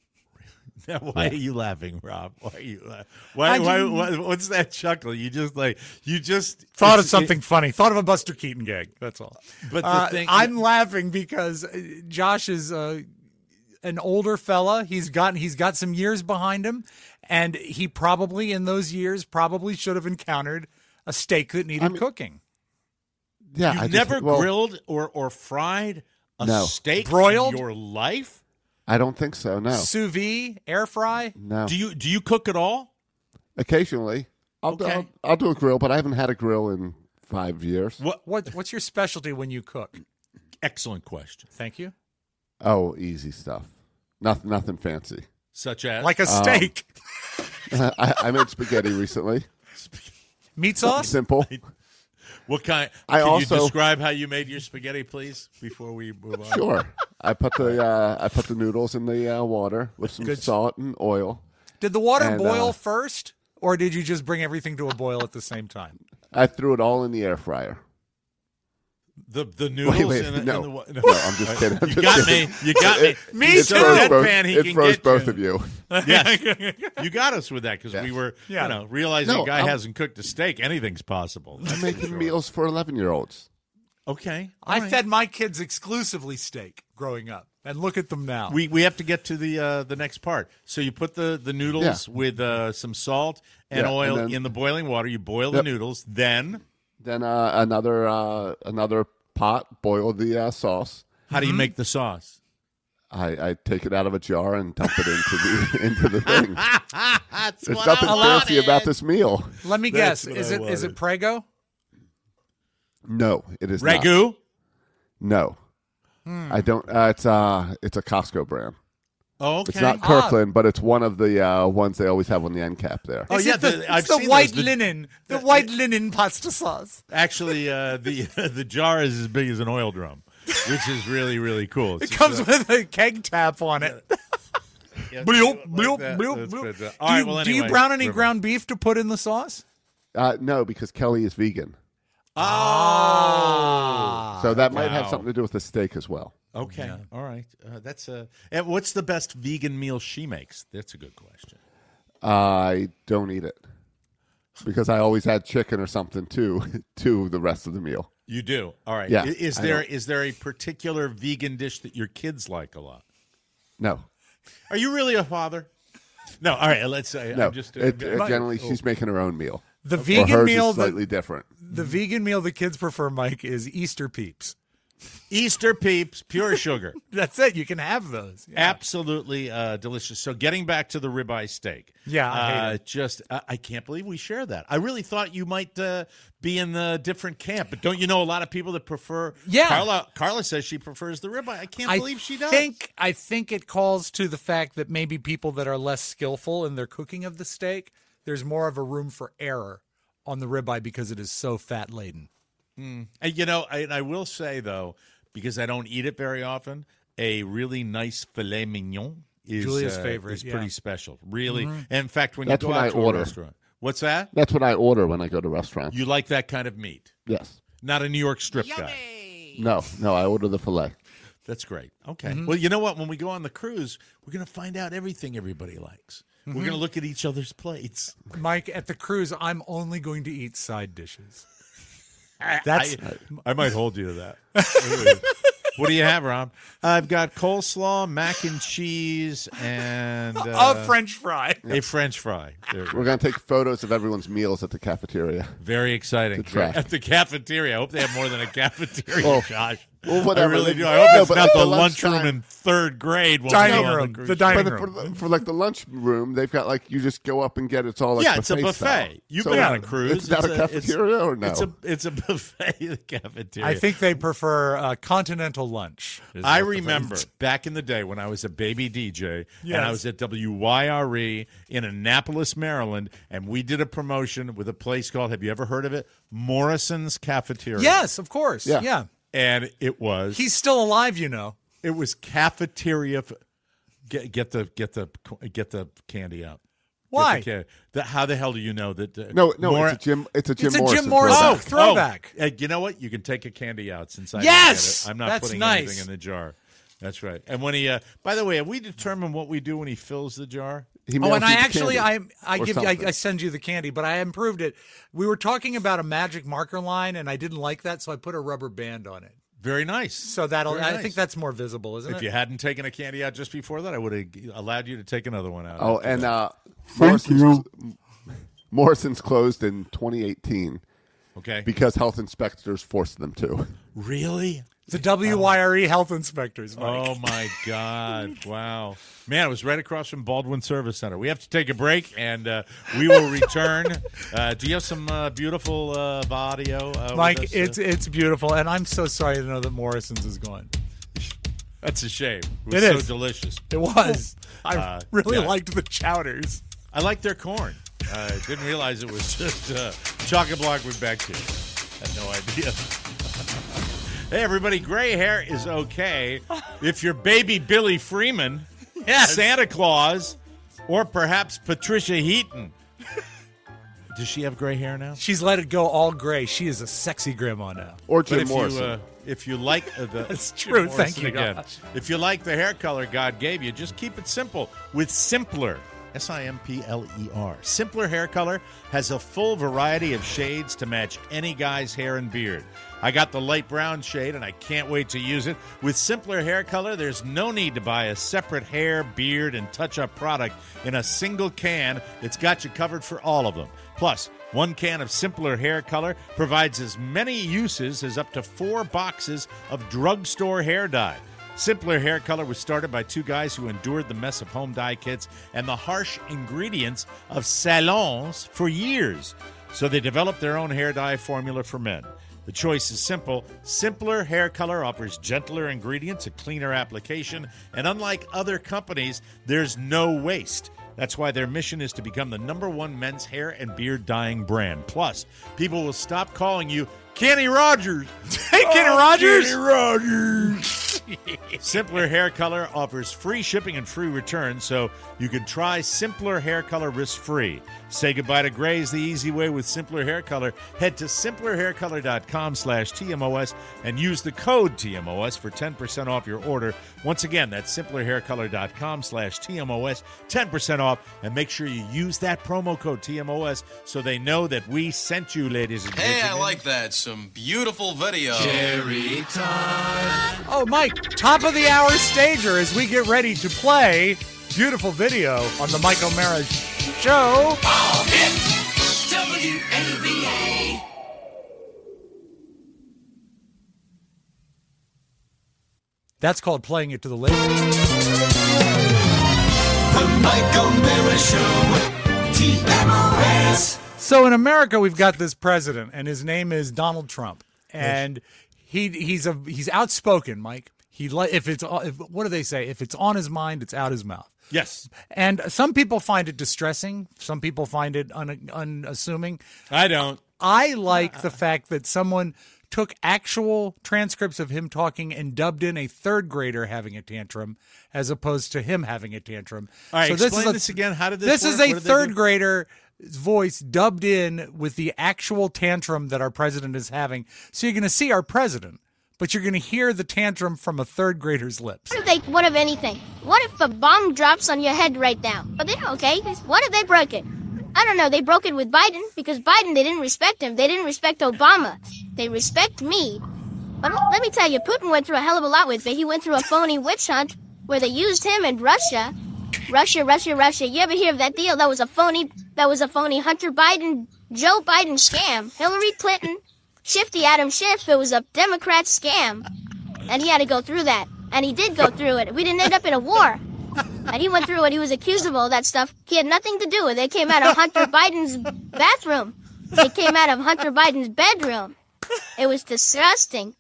Now, why Yeah. are you laughing, Rob? Why are you? La- why, I why, didn't- why? What's that chuckle? You just like you just Thought of it's- something it- funny. Thought of a Buster Keaton gag. That's all. But the Uh, thing- I'm laughing because uh, Josh is uh, an older fella. He's got he's got some years behind him, and he probably in those years probably should have encountered a steak that needed I mean- cooking. Yeah, You've I just- never well, grilled or or fried a No. steak Broiled? in your life. I don't think so. No, Sous vide, air fry. no. Do you do you cook at all? Occasionally, I'll, Okay. I'll I'll do a grill, but I haven't had a grill in five years. What? What what's your specialty when you cook? Excellent question. Thank you. Oh, easy stuff. Nothing, nothing fancy. Such as Like a steak. I, I made spaghetti recently. Meat sauce? Simple. what kind? I can also- you describe how you made your spaghetti, please, before we move on? Sure. I put the uh, I put the noodles in the uh, water with some Good. salt and oil. Did the water And, boil uh, first, or did you just bring everything to a boil at the same time? I threw it all in the air fryer. The the noodles Wait, wait, in the, no. in the wa- No, I'm just kidding. I'm You just got kidding. me. You got me. It- Me it too. froze Deadpan both, he it can froze get both you. of you. Yes, you got us with that because we Yes. were, Yeah. you know, realizing No, a guy I'm- hasn't cooked a steak. Anything's possible. I'm making meals for eleven year olds. Okay, I all right. fed my kids exclusively steak growing up, and look at them now. We we have to get to the uh, the next part. So you put the the noodles Yeah. with uh, some salt and Yeah, oil and then- in the boiling water. You boil Yep. the noodles, then Then uh, another uh, another pot. Boil the uh, sauce. how do you make the sauce? I, I take it out of a jar and dump it into the into the thing. That's There's what nothing I fancy wanted. about this meal. Let me That's guess. what Is I it is it wanted. Prego? No, it is not. Ragu. No, Hmm. I don't. Uh, it's uh, it's a Costco brand. Oh, okay. It's not Kirkland, ah. but it's one of the uh, ones they always have on the end cap there. Oh, Is yeah. the, The, I've it's the seen white those. The, linen. The, the white linen pasta sauce. Actually, uh, the the jar is as big as an oil drum, which is really, really cool. It's it comes uh, with a keg tap on it. Yeah, bloop, like bloop, that. bloop, That's bloop. Do, All right, you, well, anyway, do you brown any River. ground beef to put in the sauce? Uh, no, because Kelly is vegan. Oh. So that might wow. have something to do with the steak as well. Okay. Yeah. All right. Uh, that's a. And what's the best vegan meal she makes? That's a good question. I don't eat it because I always add chicken or something to to the rest of the meal. You do. All right. Yeah, Is there is there a particular vegan dish that your kids like a lot? No. Are you really a father? No. All right. Let's say. No. I'm just, uh, it, it, but, generally, oh. she's making her own meal. The or vegan hers meal is slightly that, different. The vegan meal the kids prefer, Mike, is Easter Peeps. Easter Peeps, pure sugar. That's it. You can have those. Yeah. Absolutely uh, delicious. So getting back to the ribeye steak. Yeah, I hate uh, it. Just, uh, I can't believe we share that. I really thought you might uh, be in the different camp, but don't you know a lot of people that prefer? Yeah. Carla, Carla says she prefers the ribeye. I can't I believe she does. Think, I think it calls to the fact that maybe people that are less skillful in their cooking of the steak, there's more of a room for error on the ribeye because it is so fat laden. Mm. And, you know, I, I will say though, because I don't eat it very often, a really nice filet mignon is Julia's uh, favorite. is Yeah. pretty special. Really, Mm-hmm. in fact, when That's you go what out I to order. a restaurant, what's that? That's what I order when I go to restaurants. You like that kind of meat? Yes. Not a New York strip guy. No, no, I order the filet. That's great. Okay. Mm-hmm. Well, you know what? When we go on the cruise, we're going to find out everything everybody likes. Mm-hmm. We're going to look at each other's plates. Mike, at the cruise, I'm only going to eat side dishes. That's I, I might hold you to that. What do you have, Rob? I've got coleslaw, mac and cheese, and uh, a French fry. A French fry. There we go. We're going to take photos of everyone's meals at the cafeteria. Very exciting. To track. At the cafeteria. I hope they have more than a cafeteria, Well, Josh. Well, whatever. I really They- do. I hope no, it's but not at the the lunchroom lunchtime- in third grade. when we Dining go on room. cruise The ship. dining But room. for, for like the lunch room, they've got like you just go up and get it's all like Yeah, it's a buffet buffet. style. You've So been on a cruise. It's not a it's cafeteria or no? It's a it's a buffet. The cafeteria. I think they prefer uh, continental lunch. is I what the remember phrase- back in the day when I was a baby D J Yes. and I was at W Y R E in Annapolis, Maryland, and we did a promotion with a place called, have you ever heard of it? Morrison's Cafeteria. Yes, of course. Yeah. yeah. And it was He's still alive, you know. it was cafeteria. f- Get, get the get the get the candy out. Why? Get the candy. The- how the hell do you know that? Uh, no, no, Mor- it's a Jim. It's a Jim It's a Jim Morrison. Morrison. throwback. throwback. Oh, uh, you know what? You can take a candy out since I Yes! didn't get it. I'm not That's putting nice. anything in the jar. That's right. And when he, uh, by the way, have we determined what we do when he fills the jar? He Oh, mails and I you the actually, I candy I or give you, I, something. I send you the candy, but I improved it. We were talking about a magic marker line, and I didn't like that, so I put a rubber band on it. Very nice. So that'll, Very I nice. think that's more visible, isn't If it? you hadn't taken a candy out just before that, I would have allowed you to take another one out. Oh, after and that. uh, Morrison's, Morrison's closed in twenty eighteen okay. because health inspectors forced them to. Really? The W Y R E health inspectors, Mike. Oh my God! Wow, man, it was right across from Baldwin Service Center. We have to take a break, and uh, we will return. Uh, do you have some uh, beautiful uh, audio, uh, with Mike, us, uh? it's it's beautiful, and I'm so sorry to know that Morrison's is gone. That's a shame. It was It so is. delicious. It was. I Uh, really yeah. liked the chowders. I like their corn. I uh, didn't realize it was just uh, chocolate block with bacteria. Had no idea. Hey, everybody, gray hair is okay if you're baby Billy Freeman, Yes. Santa Claus, or perhaps Patricia Heaton. Does she have gray hair now? She's let it go all gray. She is a sexy grandma now. Or But Jim if Morrison. you, uh, if you like uh, the That's Jim true. Morrison Thank you, again. gosh. If you like the hair color God gave you, just keep it simple with Simpler. S I M P L E R. Simpler hair color has a full variety of shades to match any guy's hair and beard. I got the light brown shade, and I can't wait to use it. With Simpler hair color, there's no need to buy a separate hair, beard, and touch-up product in a single can. It's got you covered for all of them. Plus, one can of Simpler hair color provides as many uses as up to four boxes of drugstore hair dye. Simpler hair color was started by two guys who endured the mess of home dye kits and the harsh ingredients of salons for years. So they developed their own hair dye formula for men. The choice is simple. Simpler Hair Color offers gentler ingredients, a cleaner application, and unlike other companies, there's no waste. That's why their mission is to become the number one men's hair and beard dyeing brand. Plus, people will stop calling you Kenny Rogers. Hey, Kenny oh, Rogers. Kenny Rogers. Simpler Hair Color offers free shipping and free returns, so you can try Simpler Hair Color risk-free. Say goodbye to grays the easy way with Simpler Hair Color. Head to simpler hair color dot com slash T M O S and use the code T M O S for ten percent off your order. Once again, that's simpler hair color dot com slash T M O S, ten percent off, and make sure you use that promo code T M O S so they know that we sent you, ladies and gentlemen. Hey, I like that. Some beautiful video. Cherry time. Oh, Mike, top of the hour stager as we get ready to play beautiful video on the Mike O'Mara Show. All hit W A V A. That's called playing it to the limit. The Mike O'Mara Show. T M O S. So in America, we've got this president, and his name is Donald Trump, and he he's a he's outspoken, Mike. He if it's if, what do they say? If it's on his mind, it's out his mouth. Yes. And some people find it distressing. Some people find it un, unassuming. I don't. I like the fact that someone took actual transcripts of him talking and dubbed in a third grader having a tantrum as opposed to him having a tantrum. All right, so explain this, is a, this again. How did this This work? is a third grader voice dubbed in with the actual tantrum that our president is having. So you're going to see our president, but you're going to hear the tantrum from a third grader's lips. What if they, what if anything? What if a bomb drops on your head right now? But they okay. What if they broke it? I don't know. They broke it with Biden because Biden, they didn't respect him. They didn't respect Obama. They respect me. But let me tell you, Putin went through a hell of a lot with it. He went through a phony witch hunt where they used him in Russia. Russia, Russia, Russia. You ever hear of that deal? That was a phony, that was a phony Hunter Biden, Joe Biden scam. Hillary Clinton, Shifty Adam Schiff. It was a Democrat scam. And he had to go through that. And he did go through it. We didn't end up in a war. And he went through it. He was accused of all that stuff. He had nothing to do with it. It came out of Hunter Biden's bathroom. It came out of Hunter Biden's bedroom. It was disgusting.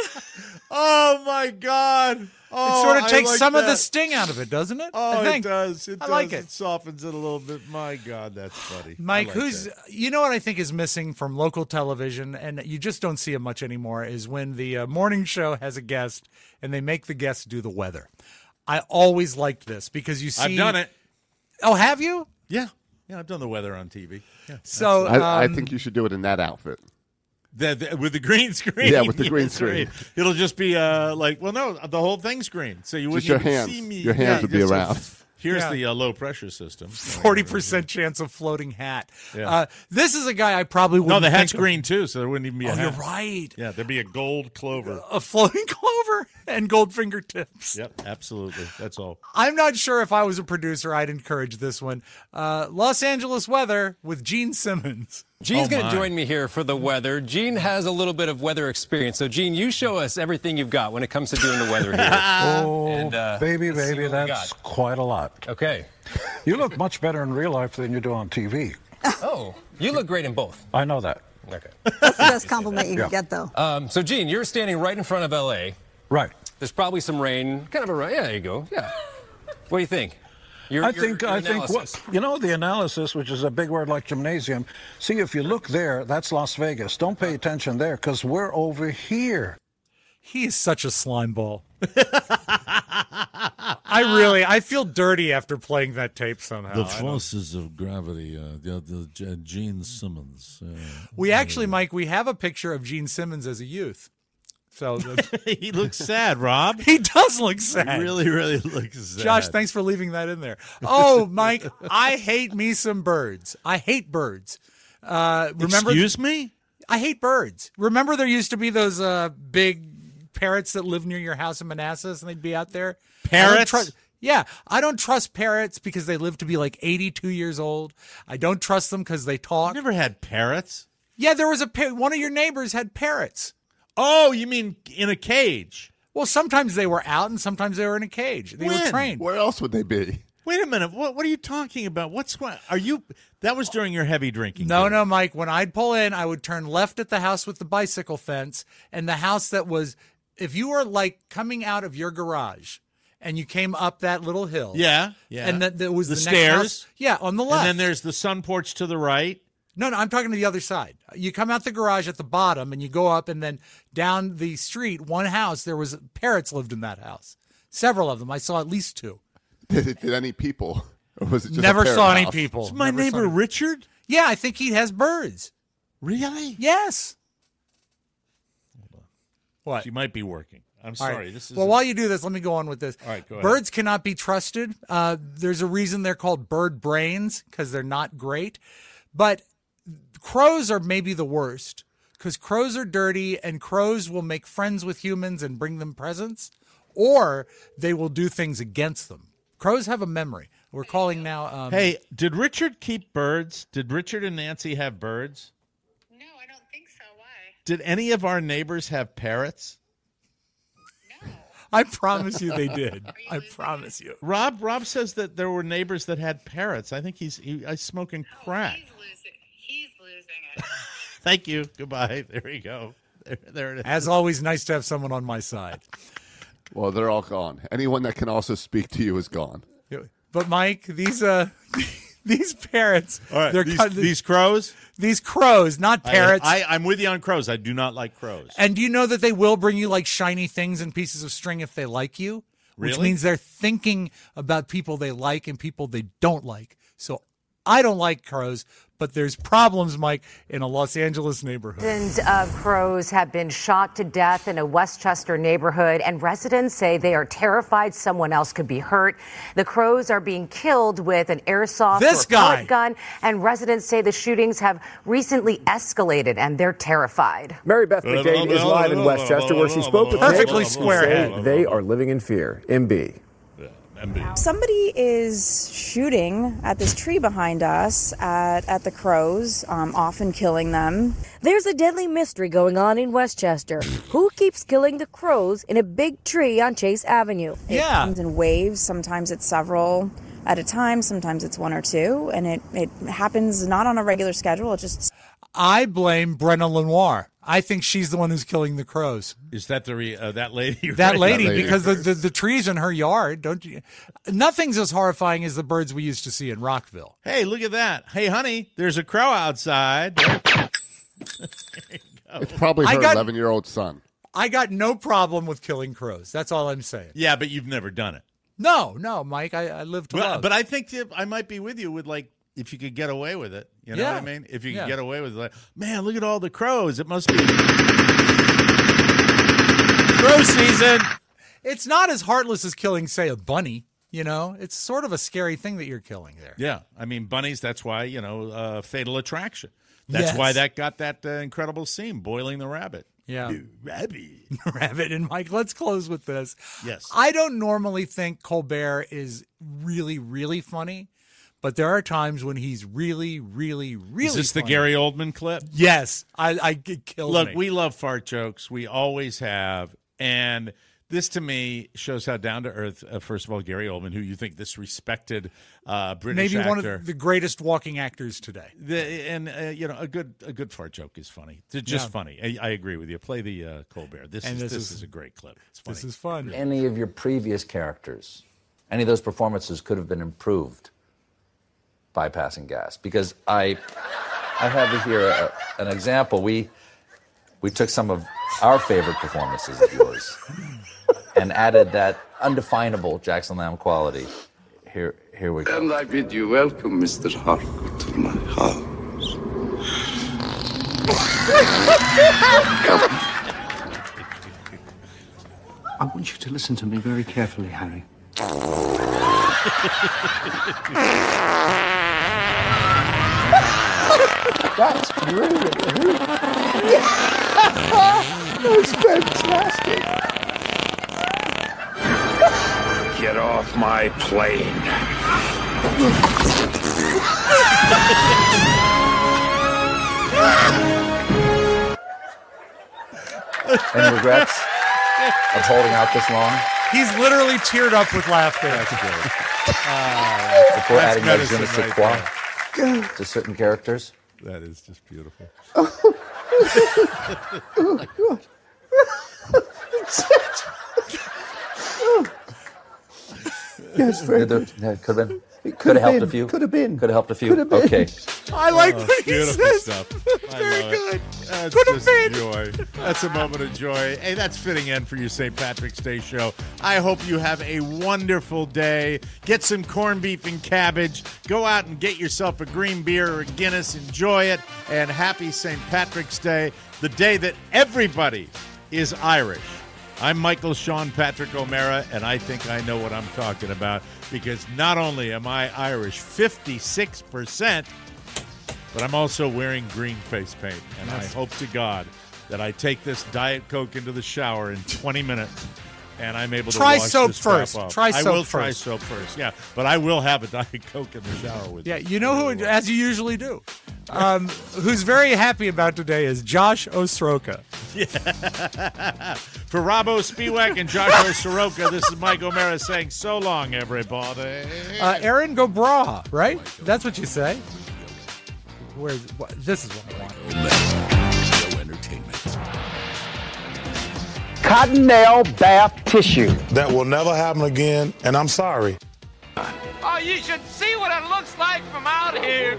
Oh, my God. Oh, it sort of I takes like some that. of the sting out of it, doesn't it? Oh, I think. it does. It I does. like it. It softens it a little bit. My God, that's funny. Mike, I like who's that. you know what I think is missing from local television, and you just don't see it much anymore, is when the uh, morning show has a guest and they make the guest do the weather. I always liked this because you see. I've done it. Oh, have you? Yeah. Yeah, I've done the weather on T V. Yeah, so I, I um, think you should do it in that outfit. The, the, with the green screen. Yeah, with the green Yes, screen. right. It'll just be uh, like, well, no, the whole thing's green. So you wouldn't Just your even hands. see me. Your hands Yeah, would be just a- around. Here's Yeah. the uh, low pressure system. forty percent chance of floating hat. Yeah. Uh, this is a guy I probably No, wouldn't the hat's think of. green too, so there wouldn't even be a Oh, hat. you're right. Yeah, there'd be a gold clover. A floating clover and gold fingertips. Yep, absolutely. That's all. I'm not sure if I was a producer, I'd encourage this one. Uh, Los Angeles weather with Gene Simmons. Gene's Oh, going my. to join me here for the weather. Gene has a little bit of weather experience. So, Gene, you show us everything you've got when it comes to doing the weather here. Oh, And, uh, baby, let's see baby, what we that's got. quite a lot. Okay. You look much better in real life than you do on T V. Oh, you look great in both. I know that. Okay. That's the best compliment you Yeah. can get, though. Um, so, Gene, you're standing right in front of L A. Right. There's probably some rain. Kind of a rain. Yeah, there you go. Yeah. What do you think? Your, I your- think your I think analysis. what you know the analysis, which is a big word like gymnasium. See, if you look there, that's Las Vegas. Don't pay attention there because we're over here. He is such a slime ball. I really, I feel dirty after playing that tape somehow. The I don't- forces of gravity, uh, the, the G- Gene Simmons. Uh, We actually, Mike, we have a picture of Gene Simmons as a youth. So the, He looks sad, Rob. he does look sad. He really, really looks sad. Josh, thanks for leaving that in there. Oh, Mike, I hate me some birds. I hate birds. Uh, remember, Excuse me? I hate birds. Remember, there used to be those uh, big parrots that lived near your house in Manassas, and they'd be out there. I don't Parrots? tru- yeah, I don't trust parrots because they live to be like eighty-two years old. I don't trust them because they talk. Never had parrots. Yeah, there was a par- one of your neighbors had parrots. Oh, you mean in a cage? Well, sometimes they were out and sometimes they were in a cage. They were When? trained. Where else would they be? Wait a minute. What What are you talking about? What's what? Are you? That was during your heavy drinking. No, days. no, Mike. When I'd pull in, I would turn left at the house with the bicycle fence, and the house that was, if you were like coming out of your garage and you came up that little hill. Yeah, yeah. And that there was the, the stairs. Next house, yeah, on the left. And then there's the sun porch to the right. No, no, I'm talking to the other side. You come out the garage at the bottom and you go up, and then down the street, one house, there was parrots lived in that house. Several of them. I saw at least two. Did, did any people? Or was it just Never a parrot saw any house? people. It's my Never neighbor saw any- Richard. Yeah, I think he has birds. Really? Yes. What? She might be working. I'm All sorry. right. This is well, while you do this, let me go on with this. All right, go ahead. Birds cannot be trusted. Uh, there's a reason they're called bird brains, because they're not great. But crows are maybe the worst, because crows are dirty, and crows will make friends with humans and bring them presents, or they will do things against them. Crows have a memory. We're calling now. Um, Hey, did Richard keep birds? Did Richard and Nancy have birds? No, I don't think so. Why? Did any of our neighbors have parrots? I promise you they did. I promise you. Rob Rob says that there were neighbors that had parrots. I think he's he, he's smoking crack. He's losing. He's losing it. Thank you. Goodbye. There you go. There, there it is. As always, nice to have someone on my side. Well, they're all gone. Anyone that can also speak to you is gone. But Mike, these uh, these parrots, All right, they're these, kind of- these crows? these crows, not parrots. I, I, I'm with you on crows. I do not like crows. And do you know that they will bring you like shiny things and pieces of string if they like you? Which Really? means they're thinking about people they like and people they don't like. So I don't like crows, but there's problems, Mike, in a Los Angeles neighborhood. Dozens of crows have been shot to death in a Westchester neighborhood, and residents say they are terrified someone else could be hurt. The crows are being killed with an airsoft This or guy. pellet gun, and residents say the shootings have recently escalated, and they're terrified. Mary Beth McDade is live in Westchester, where she spoke with Perfectly neighbors who square say head. they are living in fear. M B. Somebody is shooting at this tree behind us at, at the crows, um, often killing them. There's a deadly mystery going on in Westchester. Who keeps killing the crows in a big tree on Chase Avenue? It comes in waves. Sometimes it's several at a time. Sometimes it's one or two. And it, it happens not on a regular schedule. It just... I blame Brenna Lenoir. I think she's the one who's killing the crows. Is that the re, uh, that lady? you're That right. lady, because the, the the trees in her yard, don't you? Nothing's as horrifying as the birds we used to see in Rockville. Hey, look at that. Hey, honey, there's a crow outside. It's probably I her got- eleven-year-old son. I got no problem with killing crows. That's all I'm saying. Yeah, but you've never done it. No, no, Mike. I, I live to Well, love. but I think that I might be with you with like if you could get away with it. You know Yeah. what I mean? If you could Yeah. get away with it, like, man, look at all the crows. It must be crow season. It's not as heartless as killing, say, a bunny. You know, it's sort of a scary thing that you're killing there. Yeah, I mean bunnies. That's why you know uh, Fatal Attraction. That's Yes. why that got that uh, incredible scene, boiling the rabbit. Yeah. Rabbit. Rabbit. And Mike, let's close with this. Yes. I don't normally think Colbert is really, really funny, but there are times when he's really, really, really Is this funny. the Gary Oldman clip? Yes. I, I it killed Look, me. we love fart jokes. We always have. And this, to me, shows how down to earth, uh, first of all, Gary Oldman, who you think this respected uh, British Maybe actor. one of the greatest walking actors today. The, and, uh, you know, a good a good fart joke is funny. It's just Yeah. funny. I, I agree with you. Play the uh, Colbert. This, And is, this this, is- is, a great clip. It's funny. This is fun. Any of your previous characters, any of those performances could have been improved by passing gas. Because I, I have here a, an example. We, we took some of our favorite performances of yours and added that undefinable Jackson Lamb quality. Here, here we go. And I bid you welcome, Mister Harcourt, to my house. I want you to listen to me very carefully, Harry. That's brilliant. That's fantastic. Get off my plane. Any regrets of holding out this long? He's literally teared up with laughter. That's good. Uh, Before that's adding that je medicine ne sais right quoi to certain characters. That is just beautiful. Oh, God. Yes, very good. Could have been. It Could have helped been. a few. Could have been. Could have helped a few. Could have been. Okay. I like Oh, what he beautiful says. stuff. I Very love good. it. That's Could have just been. joy. That's a moment of joy. Hey, that's fitting end for your Saint Patrick's Day show. I hope you have a wonderful day. Get some corned beef and cabbage. Go out and get yourself a green beer or a Guinness. Enjoy it. And happy Saint Patrick's Day, the day that everybody is Irish. I'm Michael Sean Patrick O'Mara, and I think I know what I'm talking about because not only am I Irish, fifty-six percent, but I'm also wearing green face paint. And I hope to God that I take this Diet Coke into the shower in twenty minutes and I'm able to Try wash soap this crap first. off. Try I soap will try first. soap first, yeah. But I will have a Diet Coke in the shower with Yeah, me. you know who, as you usually do, um, who's very happy about today is Josh Ostroka. For Robbo Spiewak and Joshua Soroka, this is Mike O'Mara saying so long, everybody. Uh, Aaron Gobra, right? That's what you say. Where's what, this is what I want. Show entertainment. Cottonelle bath tissue. That will never happen again, and I'm sorry. Oh, you should see what it looks like from out here.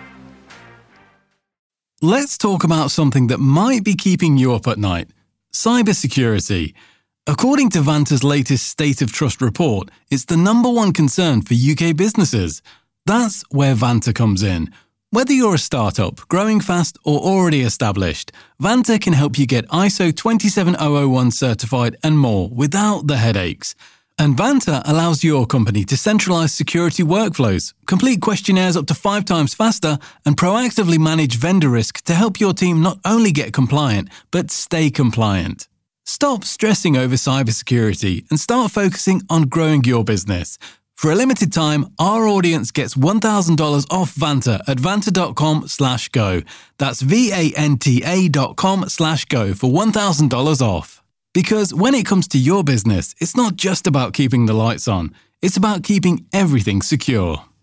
Let's talk about something that might be keeping you up at night. Cybersecurity. According to Vanta's latest State of Trust report, it's the number one concern for U K businesses. That's where Vanta comes in. Whether you're a startup, growing fast, or already established, Vanta can help you get I S O twenty-seven thousand one certified and more without the headaches. And Vanta allows your company to centralize security workflows, complete questionnaires up to five times faster, and proactively manage vendor risk to help your team not only get compliant, but stay compliant. Stop stressing over cybersecurity and start focusing on growing your business. For a limited time, our audience gets one thousand dollars off Vanta at vanta.com slash go. That's V-A-N-T-A dot com slash go for one thousand dollars off. Because when it comes to your business, it's not just about keeping the lights on. It's about keeping everything secure.